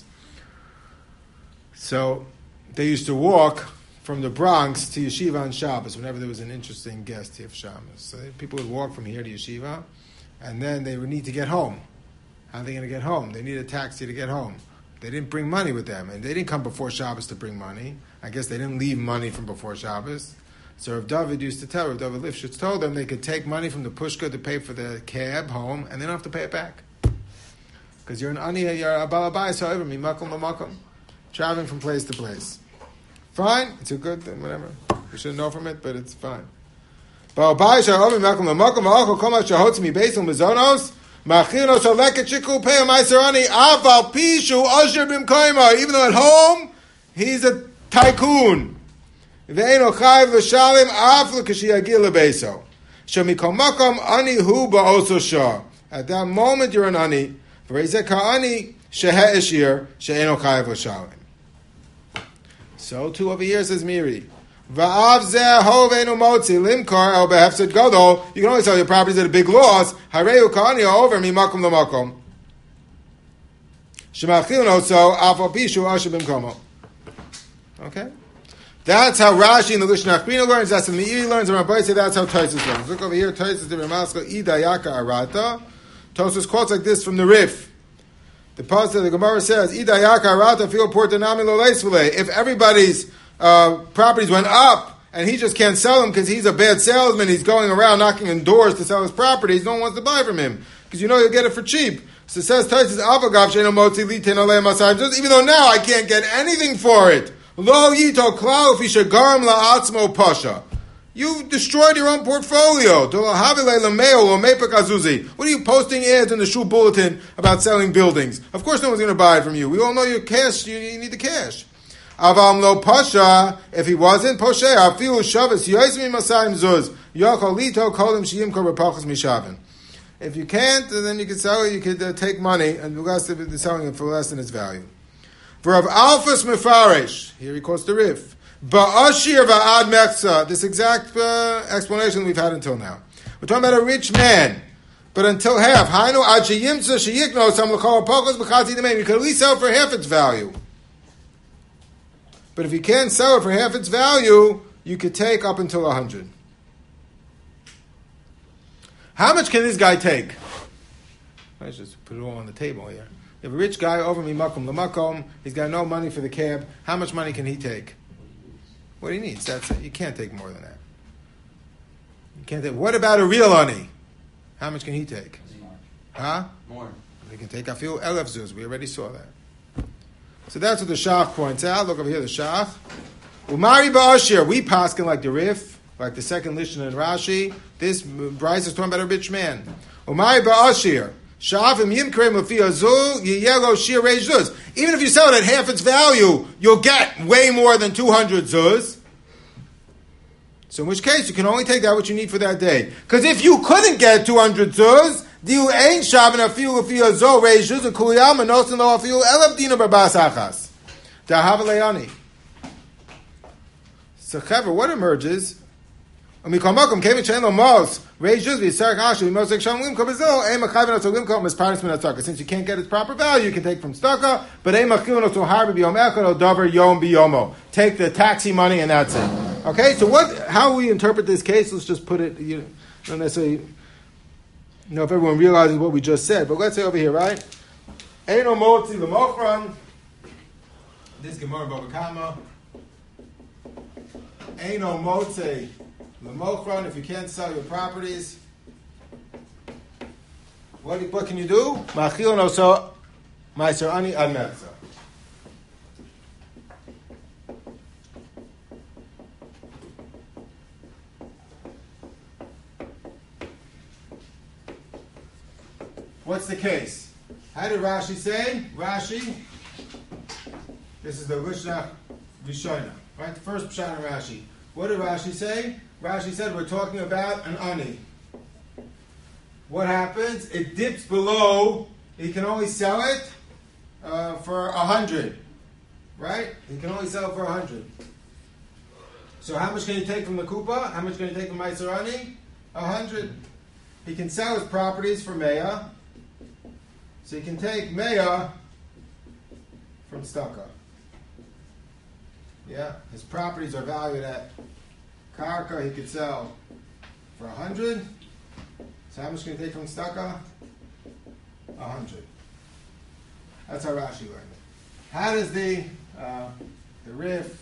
So they used to walk from the Bronx to Yeshiva on Shabbos whenever there was an interesting guest here for Shabbos. So people would walk from here to Yeshiva, and then they would need to get home. How are they going to get home? They need a taxi to get home. They didn't bring money with them, and they didn't come before Shabbos to bring money. I guess they didn't leave money from before Shabbos. So Rav David used to tell, Rav David Lifshitz told them they could take money from the pushka to pay for the cab home, and they don't have to pay it back. Because you're an ani, you're a balabayas, however, mimakom lamakom, traveling from place to place. Fine, it's a good thing, whatever. We shouldn't know from it, but it's fine. Balabayas, however, mimakom lamakom, ma'achol kol ma shahotz mi beisel mezonos, even though at home, he's a tycoon. At that moment, you're an ani. So too over here says Miri. You can only sell your properties at a big loss. Okay? That's how Rashi in the Lishna Achbina learns. That's how Meiri learns. And Rabbi say that's how Tosfos learns. Look over here. Tosfos the Ramaska Idayaka Arata. Tosfos quotes like this from the Rif. The pasuk of the Gemara says, "Idayaka Arata fil portanami lo leisvule." If everybody's properties went up, and he just can't sell them because he's a bad salesman. He's going around knocking on doors to sell his properties. No one wants to buy from him because you know you'll get it for cheap. So it says, even though now I can't get anything for it. Lo yito klau fi shagarim la'atzmo pasha. You destroyed your own portfolio. What are you posting ads in the shul bulletin about selling buildings? Of course no one's going to buy it from you. We all know your cash. You need the cash. Avam lo pasha, if he wasn't, poshe, afilu shavas, yoismi masayim zuz, yokolito kolim shiyim kor b'pachos mishavin. If you can't, then you could sell it, you could take money, and you're selling it for less than its value. For Rav Alphas Mefaresh, here he quotes the Rif, ba'ashir va'ad mechza, this exact explanation we've had until now. We're talking about a rich man, but until half, hainu ad sheyimtza sheyikno sam l'chol b'pachos b'chazi d'meim, you could at least sell it for half its value. But if you can't sell it for half its value, you could take up until 100. How much can this guy take? Let's just put it all on the table here. If a rich guy over me makom lamakom, he's got no money for the cab. How much money can he take? What he needs. That's it. You can't take more than that. You can't take. What about a real ani? How much can he take? Huh? More. He can take afil elef zuz. We already saw that. So that's what the Shach points out. Look over here, the Shach. Umari ba'ashir. We paskin like the Rif, like the second Lishna in Rashi. This Bryce is talking about a rich man. Umari ba'ashir. Sha'afim yimkrem lefi azul yiyelo shir reish zuz. Even if you sell it at half its value, you'll get way more than 200 zuz. So in which case, you can only take that what you need for that day. Because if you couldn't get 200 zuz, Diu ain't shavin afiu lefi azul reish zuz kuliyam anosin lo afiu elef dina barbas achas. Dahav le'ani. So Chaver, what emerges? Since you can't get to its proper value, you can take from staka, but take the taxi money and that's it. Okay, so how we interpret this case, let's just put it, not necessarily know if everyone realizes what we just said, but let's say over here, right? Eino motzi l'mochran, this Gemara Bava Kama, Eino motzi l'mochran, if you can't sell your properties, what can you do? Machil noso ma'aser ani ad mechza. What's the case? How did Rashi say? Rashi, this is the Lishna Rishona, right? The first Pshat in Rashi. What did Rashi say? Rashi said we're talking about an ani. What happens? It dips below. He can only sell it for 100, right? He can only sell it for 100. So how much can he take from the kupa? How much can he take from Meiser ani? 100. He can sell his properties for Meya. So he can take Meya from Staka. Yeah, his properties are valued at Karka. He could sell for 100. So how much can he take from Staka? 100. That's how Rashi learned it. How does the Rif,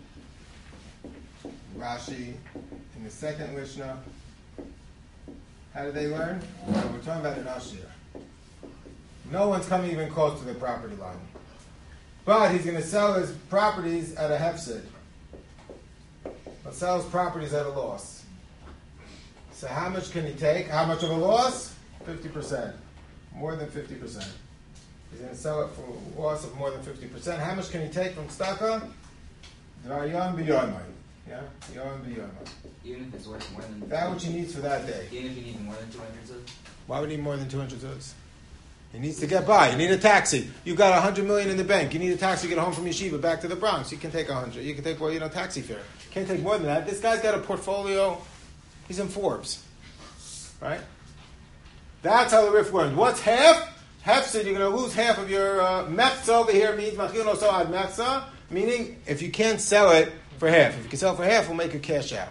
Rashi, in the second Mishnah, how did they learn? Well, we're talking about an Ashir. No one's coming even close to the property line. But he's going to sell his properties at a hefsid. But sell his properties at a loss. So how much can he take? How much of a loss? 50%. More than 50%. He's going to sell it for a loss of more than 50%. How much can he take from Staka? Dvaryan b'yomai. Yeah? Yon b'yomai. Even if it's worth more than... That which he needs for that day. Even if he needs more than 200 zuz? Why would he need more than 200 zuz? He needs to get by. You need a taxi. You've got $100 million in the bank. You need a taxi to get home from yeshiva back to the Bronx. You can take 100. You can take, taxi fare. You can't take more than that. This guy's got a portfolio. He's in Forbes. Right? That's how the Rif learned. What's half? Half said you're going to lose half of your mechza over here means machil no so'ad mechza, meaning if you can't sell it for half. If you can sell it for half, we'll make a cash out.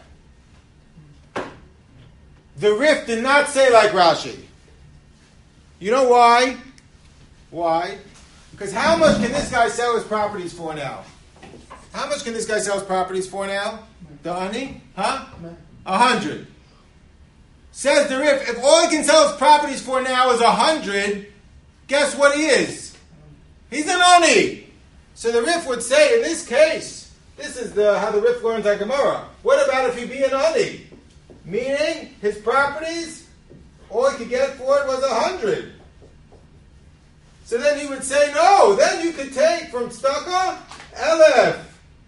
The Rif did not say like Rashi. You know why? Why? Because how much can this guy sell his properties for now? How much can this guy sell his properties for now? The ani? Huh? 100. Says the Rif, if all he can sell his properties for now is 100, guess what he is? He's an ani. So the Rif would say, in this case, this is how the Rif learns at Gemara. What about if he be an ani? Meaning, his properties, all he could get for it was 100. So then he would say, no, then you could take from Staka, Elef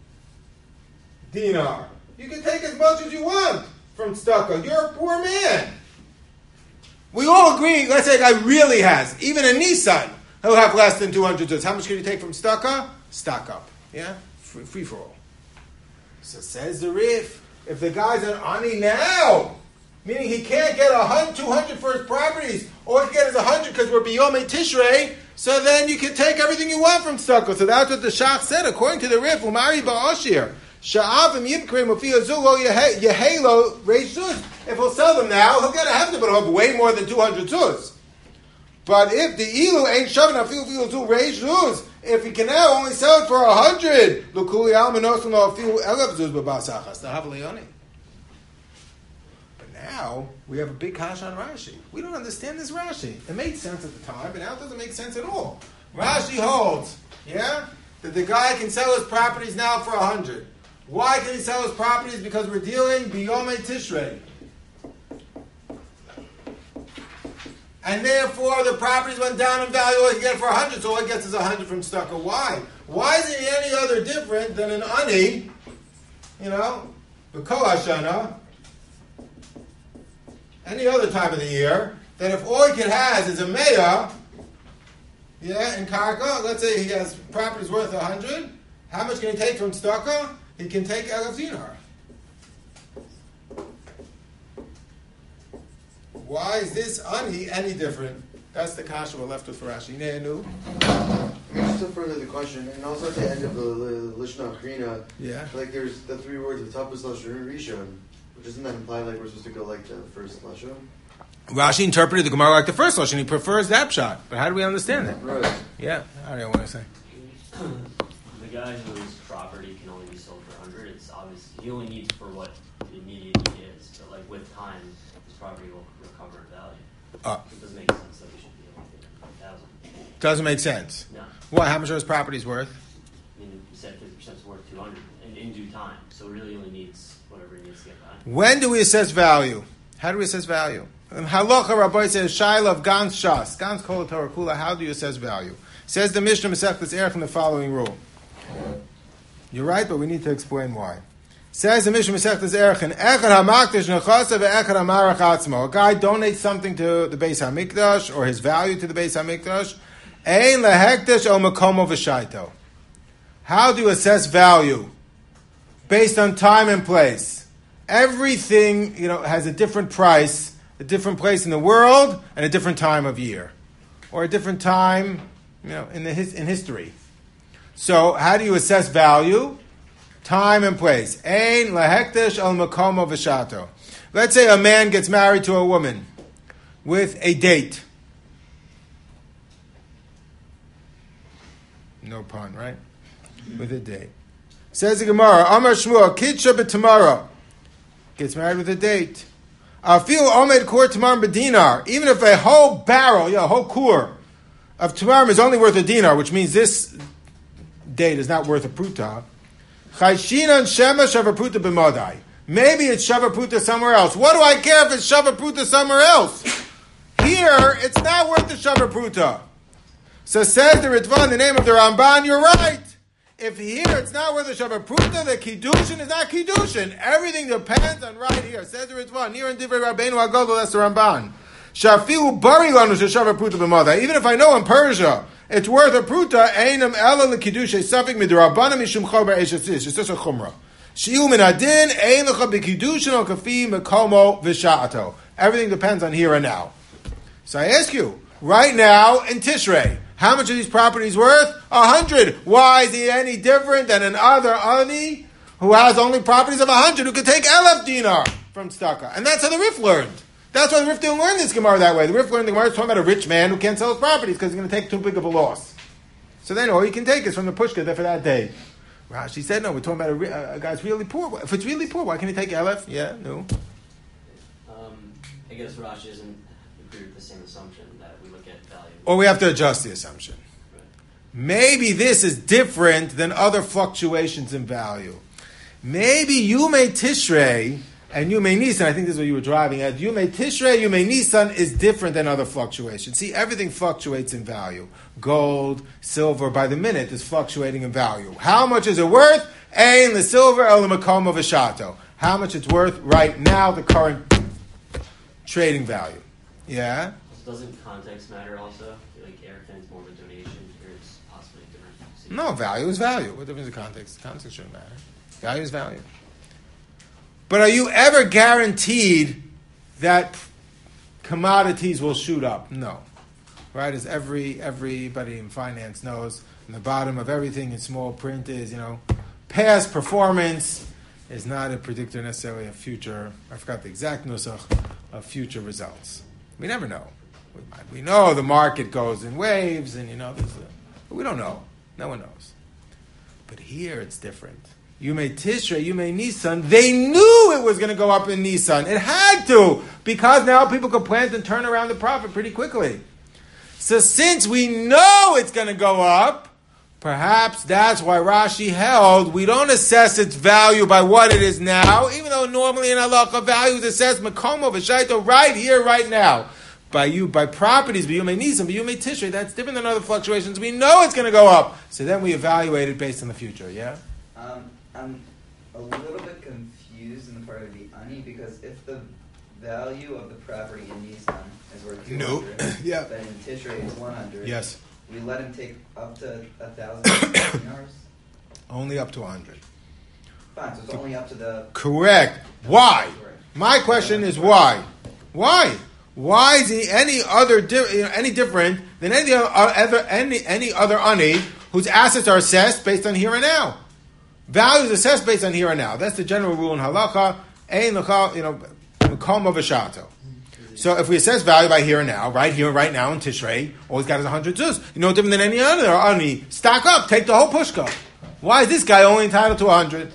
dinar. You can take as much as you want from Staka. You're a poor man. We all agree, let's say a guy really has, even a Nissan, he'll have less than 200 zuz. How much can you take from Staka? Stock up. Yeah? Free for all. So says the Rif, if the guy's an ani now, meaning he can't get 200 for his properties, all he can get is 100 because we're biyomei tishrei, so then you can take everything you want from Staka. So that's what the Shach said, according to the Rif, Umari ba'ashir. Sha'avim yibkrim u'fi azulo yehelo reish zuz. If he'll sell them now, he'll get a hefta, but he'll have way more than 200 zuz. But if the ilu ain't shoving afilu zuz reish zuz, if he can now only sell it for 100, l'kuli almanosim lo afilu elef zuz b'basachas. They'll have a leoni. But now we have a big kash on Rashi. We don't understand this Rashi. It made sense at the time, but now it doesn't make sense at all. Rashi holds, yeah, that the guy can sell his properties now for 100. Why can he sell his properties? Because we're dealing biyomei tishrei. And therefore, the properties went down in value. All he get for 100, so all he gets is 100 from Staka. Why? Why is he any other different than an ani? The Kol Hashana, any other time of the year, that if all he has is a Meya, in Karka, let's say he has properties worth 100, how much can he take from Staka? He can take Elef dinar. Why is this ani any different? That's the kasha we're left with for Rashi. Ne'enu. Just to further the question, and also at the end of the Lishna Achrina, like there's the three words of Tapus Lashon Rishon, which doesn't that imply like we're supposed to go like the first Lashon? Rashi interpreted the Gemara like the first Lashon. He prefers that shot. But how do we understand that? Right. Yeah. How do you want to say? The guy whose property can only be sold for 100, it's obvious he only needs for what the immediate need is. But like with time, his property will recover in value. It doesn't make sense that we should be able to get 1,000. Doesn't make sense. No. Why? How much are his properties worth? I mean, you said 50% is worth 200 in due time. So it really only needs whatever he needs to get by. When do we assess value? How do we assess value? Halacha Rabbi says, Shaila of Gans Shas, Gans Kol Torah Kula, how do you assess value? Says the Mishnah Masechtas Erech in the following rule. You're right, but we need to explain why. Says the Mishnah Masechtas Erchin, Echad HaMakdash Nechasa ve'Echad HaMarach Atzmo. A guy donates something to the Beis HaMikdash, or his value to the Beis HaMikdash. Ein lehekdesh el makomo v'shaito. How do you assess value? Based on time and place. Everything, has a different price, a different place in the world, and a different time of year. Or a different time, in history. So, how do you assess value? Time and place. Ein lehekdesh el makomo v'shato. Let's say a man gets married to a woman with a date. No pun, right? With a date. Says the Gemara, Amar Shmuel, Kidsha b'tamara. Gets married with a date. Afilu omed kur tamar b'dinar. Even if a whole barrel, a whole kur of tamarim is only worth a dinar, which means this date is not worth a pruta. Chayshinan shema shavapruta b'madai. Maybe it's shavapruta somewhere else. What do I care if it's shavapruta somewhere else? Here, it's not worth the shavapruta. So says the Ritva in the name of the Ramban, you're right. If here it's not worth the shavapruta, the kiddushin is not kiddushin. Everything depends on right here. Says the Ritva, near in Divrei Rabbeinu Agadol, that's the Ramban. Shafiu bari lanu shavapruta b'madai. Even if I know in Persia, it's worth a pruta, einam ela l'kiddushay safik midrabana mishum chobar eshasis. It's just a chumrah. Shiu min adin, ein lecha b'kiddushin al kafi mekomo v'sha'ato. Everything depends on here and now. So I ask you, right now in Tishrei, how much are these properties worth? 100. Why is he any different than another ani who has only properties of 100 who could take 11 dinar from tzedakah? And that's how the Rif learned. That's why the Rif didn't learn this Gemara that way. The Rif learned the Gemara is talking about a rich man who can't sell his properties because he's going to take too big of a loss. So then all you can take is from the pushka there for that day. Rashi said, no, we're talking about a guy's really poor. If it's really poor, why can't he take Elef? Yeah, no. I guess Rashi doesn't agree with the same assumption that we look at value. Or we have to adjust the assumption. Right. Maybe this is different than other fluctuations in value. Maybe Yumei Tishrei and Yumei Nisan, I think this is what you were driving at. Yumei Tishrei, Yumei Nisan is different than other fluctuations. See, everything fluctuates in value. Gold, silver, by the minute is fluctuating in value. How much is it worth? Ein the silver, el makom of a shato. How much it's worth right now, the current trading value. Yeah? Doesn't context matter also? Like Airfin's more of a donation, here it's possibly different. No, value is value. What difference is the context? Context shouldn't matter. Value is value. But are you ever guaranteed that commodities will shoot up? No. Right? As everybody in finance knows, in the bottom of everything in small print is, past performance is not a predictor necessarily of future, I forgot the exact nusach, of future results. We never know. We know the market goes in waves, and but we don't know. No one knows. But here it's different. Yumei Tishrei, Yumei Nisan, they knew it was going to go up in Nisan. It had to, because now people could plant and turn around the profit pretty quickly. So since we know it's going to go up, perhaps that's why Rashi held we don't assess its value by what it is now, even though normally in halacha value is assessed makomo v'shaito right here, right now. By properties, by Yumei Nisan, by Yumei Tishrei, that's different than other fluctuations. We know it's going to go up. So then we evaluate it based on the future, yeah? I'm a little bit confused in the part of the ani, because if the value of the property in Nisan is worth 200, yeah. then in Tishrei is 100. Yes. We let him take up to 1,000 dinars? Only up to 100. Fine, so it's only up to the... Correct. Why? My question is why? Why? Why is he any different than any other ani whose assets are assessed based on here and now? Value is assessed based on here and now. That's the general rule in halacha. Ein lecha, makom of a shato. So if we assess value by here and now, right here, right now in Tishrei, all he's got is 100 zuz. Different than any other ani. Stock up, take the whole pushka. Why is this guy only entitled to 100?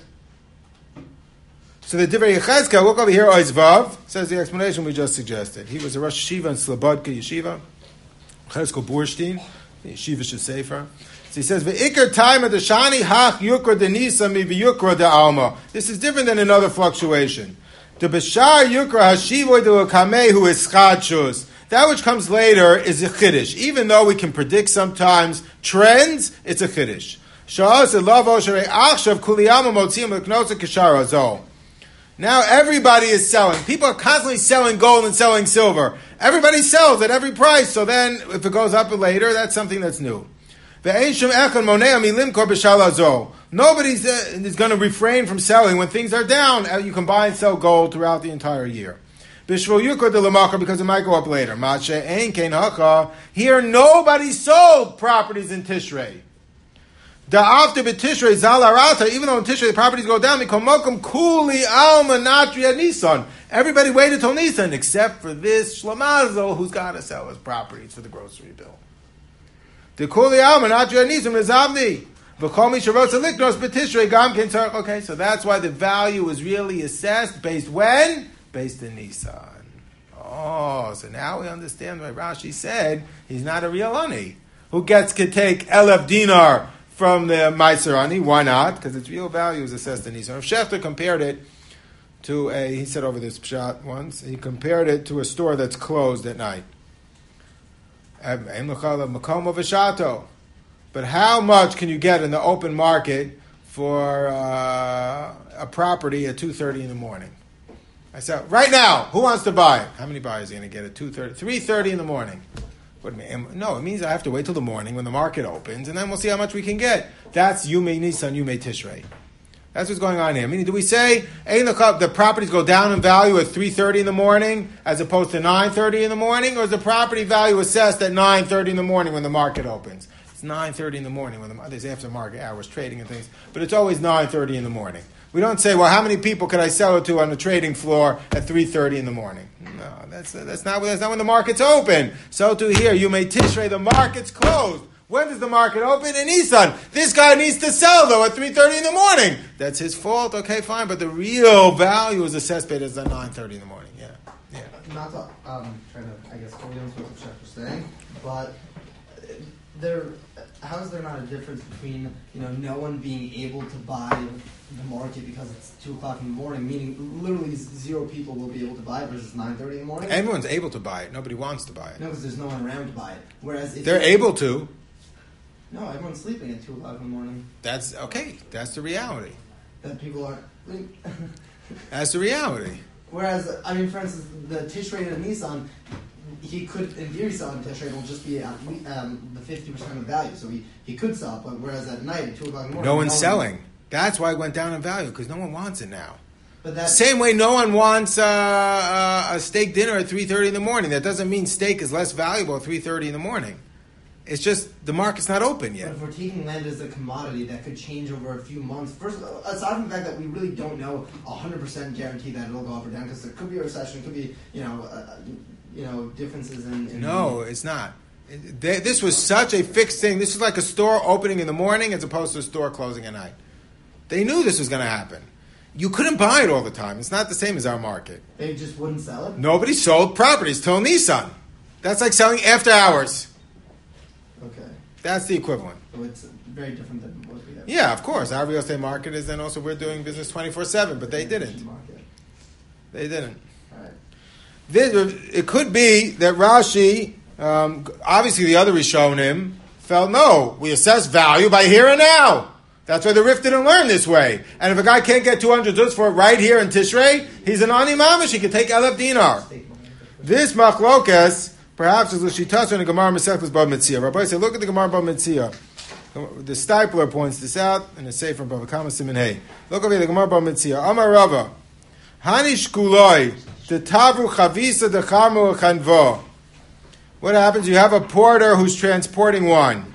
So the Divrei Yechezkel, look over here, Oizvav, says the explanation we just suggested. He was a Rosh Yeshiva in Slobodka Yeshiva, Yechezkel Burstein, the Yeshiva Sefer. So he says, Ve'ikar time at the Shani hach yukra de nisa mi v'yukra de alma. This is different than another fluctuation. The Bashar yukra hashivoy de l'kameh hu is chadshus. That which comes later is a chiddush. Even though we can predict sometimes trends, it's a chiddush. Now everybody is selling. People are constantly selling gold and selling silver. Everybody sells at every price. So then, if it goes up later, that's something that's new. Nobody is going to refrain from selling when things are down. You can buy and sell gold throughout the entire year. Because it might go up later. Here, nobody sold properties in Tishrei. Even though in Tishrei the properties go down, everybody waited till Nisan, except for this Shlamazel who's got to sell his properties for the grocery bill. Okay, so that's why the value is really assessed based when? Based in Nisan. Oh, so now we understand why Rashi said he's not a real ani. Who could take 11 dinar from the Meiser ani? Why not? Because its real value is assessed in Nisan. If Schefter compared it to he said over this pshat once, he compared it to a store that's closed at night. But how much can you get in the open market for a property at 2:30 in the morning? I said, right now, who wants to buy it? How many buyers are going to get at 2:30? 3:30 in the morning. What do you mean? No, it means I have to wait till the morning when the market opens, and then we'll see how much we can get. That's Yumei Nisan, Yumei Tishrei. That's what's going on here. Meaning, do we say the properties go down in value at 3:30 in the morning as opposed to 9:30 in the morning, or is the property value assessed at 9:30 in the morning when the market opens? It's 9:30 in the morning when there's after market hours trading and things, but it's always 9:30 in the morning. We don't say, well, how many people could I sell it to on the trading floor at 3:30 in the morning? No, that's not when the market's open. So to here, you may Tishrei, the market's closed. When does the market open? In Nisan. This guy needs to sell, though, at 3:30 in the morning. That's his fault. Okay, fine. But the real value is assessed at 9:30 in the morning. Yeah. Not to try to, I guess, hold on to what the chef was saying, but how is there not a difference between no one being able to buy the market because it's 2:00 in the morning, meaning literally 0 people will be able to buy it, versus 9:30 in the morning? Everyone's able to buy it. Nobody wants to buy it. No, because there's no one around to buy it. Whereas if they're able to. No, everyone's sleeping at 2:00 in the morning. That's okay. That's the reality. That people are. That's the reality. Whereas, for instance, the Tishrei and Nisan, he could, in theory, sell in Tishrei. It'll just be at the 50% of value. So he could sell, but whereas at night at 2:00 in the morning, no one's selling. That's why it went down in value, because no one wants it now. But same way no one wants a steak dinner at 3:30 in the morning. That doesn't mean steak is less valuable at 3:30 in the morning. It's just the market's not open yet. But if we're taking land as a commodity that could change over a few months, first, aside from the fact that we really don't know 100% guarantee that it'll go up or down, because there could be a recession, it could be differences in. No, it's not. This was such a fixed thing. This is like a store opening in the morning as opposed to a store closing at night. They knew this was going to happen. You couldn't buy it all the time. It's not the same as our market. They just wouldn't sell it? Nobody sold properties till Nisan. That's like selling after hours. Okay. That's the equivalent. So it's very different than what we have. Yeah, of course. Our real estate market is, and also we're doing business 24/7, but they didn't. They didn't. All right. It could be that Rashi, obviously the other Rishonim, felt, no, we assess value by here and now. That's why the Rif didn't learn this way. And if a guy can't get 200 zuz for it right here in Tishrei, he's an ani mamish. He can take 11 dinar. This machlokas, perhaps, is l'shitas in the Gemara Masechtas Bava Metzia. Rabbi said, look at the Gemara Bava Metzia. The Stipler points this out in a sefer from Bava Kama Siman Hey. Look over here, the Gemara Bava Metzia. Amar Rava, Hani shkuloi tetavru chavisa dechamu chanvo. What happens? You have a porter who's transporting wine.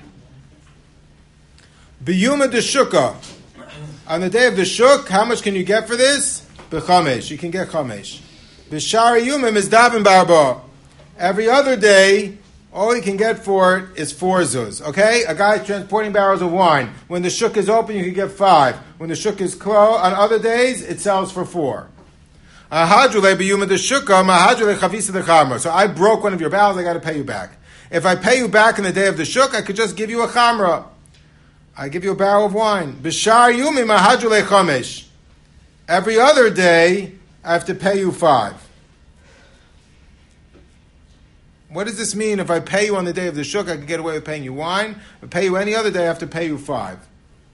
Biyuma de shukah. On the day of the shuk, how much can you get for this? B'chamesh. You can get chamesh. B'shari yumim is davin barba. Every other day, all he can get for it is 4 zuz. Okay? A guy's transporting barrels of wine. When the shuk is open, you can get 5. When the shuk is closed, on other days, it sells for 4. So I broke one of your barrels, I got to pay you back. If I pay you back in the day of the shuk, I could just give you a chamra. I give you a barrel of wine. B'shar yumi mahadrule chamesh. Every other day, I have to pay you 5. What does this mean? If I pay you on the day of the shuk, I can get away with paying you wine. If I pay you any other day, I have to pay you 5.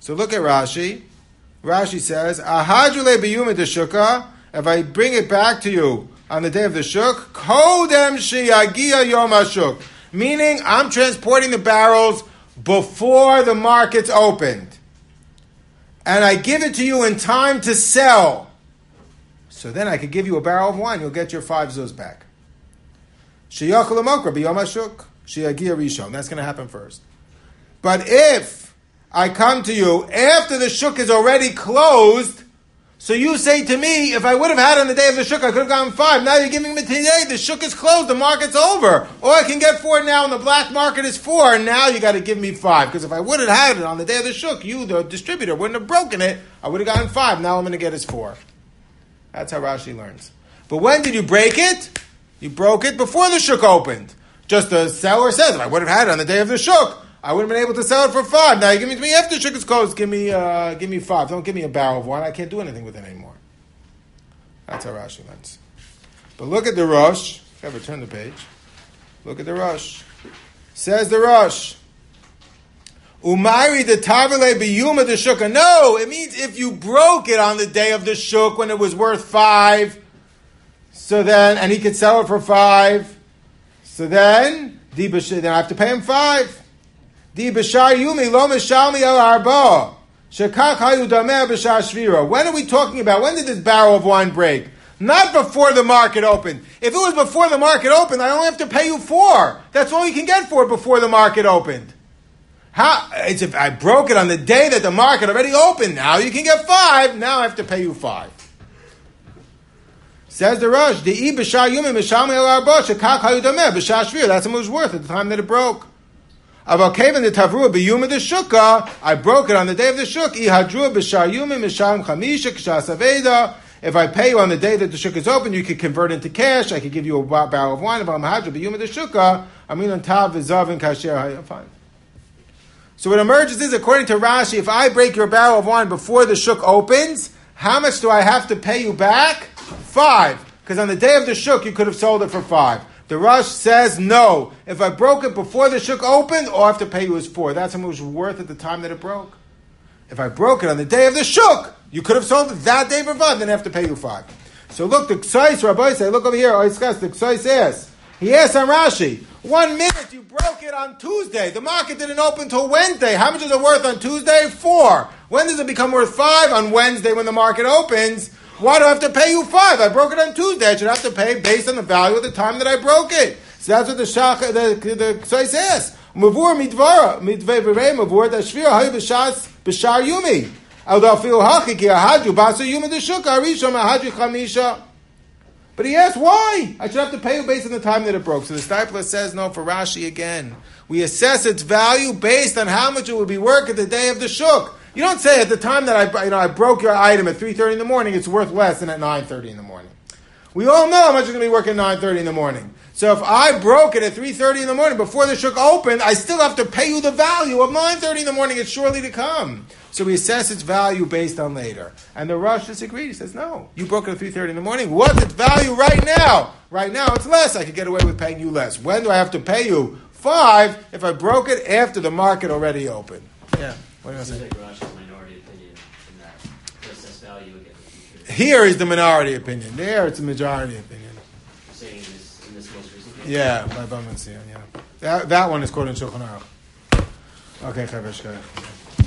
So look at Rashi. Rashi says, Ahadrule biyuma deshuka, if I bring it back to you on the day of the shuk, kodem sheyagia yom hashuk. Meaning, I'm transporting the barrels before the market's opened. And I give it to you in time to sell. So then I could give you a barrel of wine. You'll get your 5 zuz back. Sheyachal amokra b'yom hashuk. Sheyagia rishon. That's going to happen first. But if I come to you after the shuk is already closed, so you say to me, if I would have had on the day of the shuk, I could have gotten 5. Now you're giving me today, the shuk is closed, the market's over. Or I can get 4 now and the black market is 4, and now you got to give me 5. Because if I would have had it on the day of the shuk, you, the distributor, wouldn't have broken it. I would have gotten 5. Now I'm going to get his 4. That's how Rashi learns. But when did you break it? You broke it before the shuk opened. Just the seller says, if I would have had it on the day of the shuk, I would have been able to sell it for 5. Now you give it to me after the shuk is closed. Give me 5. Don't give me a barrel of wine. I can't do anything with it anymore. That's how Rashi learns. But look at the Rosh. If I ever turn the page. Look at the Rosh. Says the Rosh. Umayri de tavile biyuma de shuka. No, it means if you broke it on the day of the shuk when it was worth 5. So then, and he could sell it for 5. So then I have to pay him 5. Di b'shar yumi lo mishalmi el arba. Shekach hayu dameh b'shar shvira. When are we talking about? When did this barrel of wine break? Not before the market opened. If it was before the market opened, I only have to pay you 4. That's all you can get for it before the market opened. It's if I broke it on the day that the market already opened. Now you can get 5. Now I have to pay you 5. Says the Rosh, Di b'shar yumi mishalmi el arba. Shekach hayu dameh b'shar shvira. That's what it was worth at the time that it broke. I broke it on the day of the shuk. If I pay you on the day that the shuk is open, you could convert into cash. I could give you a barrel of wine. Fine. So what emerges is, according to Rashi, if I break your barrel of wine before the shuk opens, how much do I have to pay you back? 5. Because on the day of the shuk, you could have sold it for 5. The Rosh says no. If I broke it before the shuk opened, all I have to pay you is 4. That's how much it was worth at the time that it broke. If I broke it on the day of the shuk, you could have sold it that day for 5, then I have to pay you 5. So look, the Ksais, Rabbi say, look over here, the Ksais asks. He asks on Rashi, 1 minute you broke it on Tuesday. The market didn't open till Wednesday. How much is it worth on Tuesday? 4. When does it become worth 5? On Wednesday when the market opens. Why do I have to pay you 5? I broke it on Tuesday. I should have to pay based on the value of the time that I broke it. So that's what the Ksai says. Mavur midvara midvevere mavur da shvira hay b'shar yumi. Aldafiu hachiki ahadu basu yumi deshuka arisham ahadu chamisha. But he asks why I should have to pay you based on the time that it broke. So the Stipler says no for Rashi again. We assess its value based on how much it would be worth at the day of the shuk. You don't say at the time that I broke your item at 3:30 in the morning, it's worth less than at 9:30 in the morning. We all know how much it's going to be worth at 9:30 in the morning. So if I broke it at 3:30 in the morning before the shuk opened, I still have to pay you the value of 9:30 in the morning. It's surely to come. So we assess its value based on later. And the Rosh disagreed. He says, no, you broke it at 3:30 in the morning. What's its value right now? Right now it's less. I could get away with paying you less. When do I have to pay you 5 if I broke it after the market already opened? Yeah. What do you say? Rashi's minority opinion in that assess value again in the future. Here is the minority opinion. There it's a majority opinion. You're saying in this most recent case? Yeah, by Bauman Sion, yeah. That one is quoted in Shulchan Aruch. Okay, Chavesh, go ahead.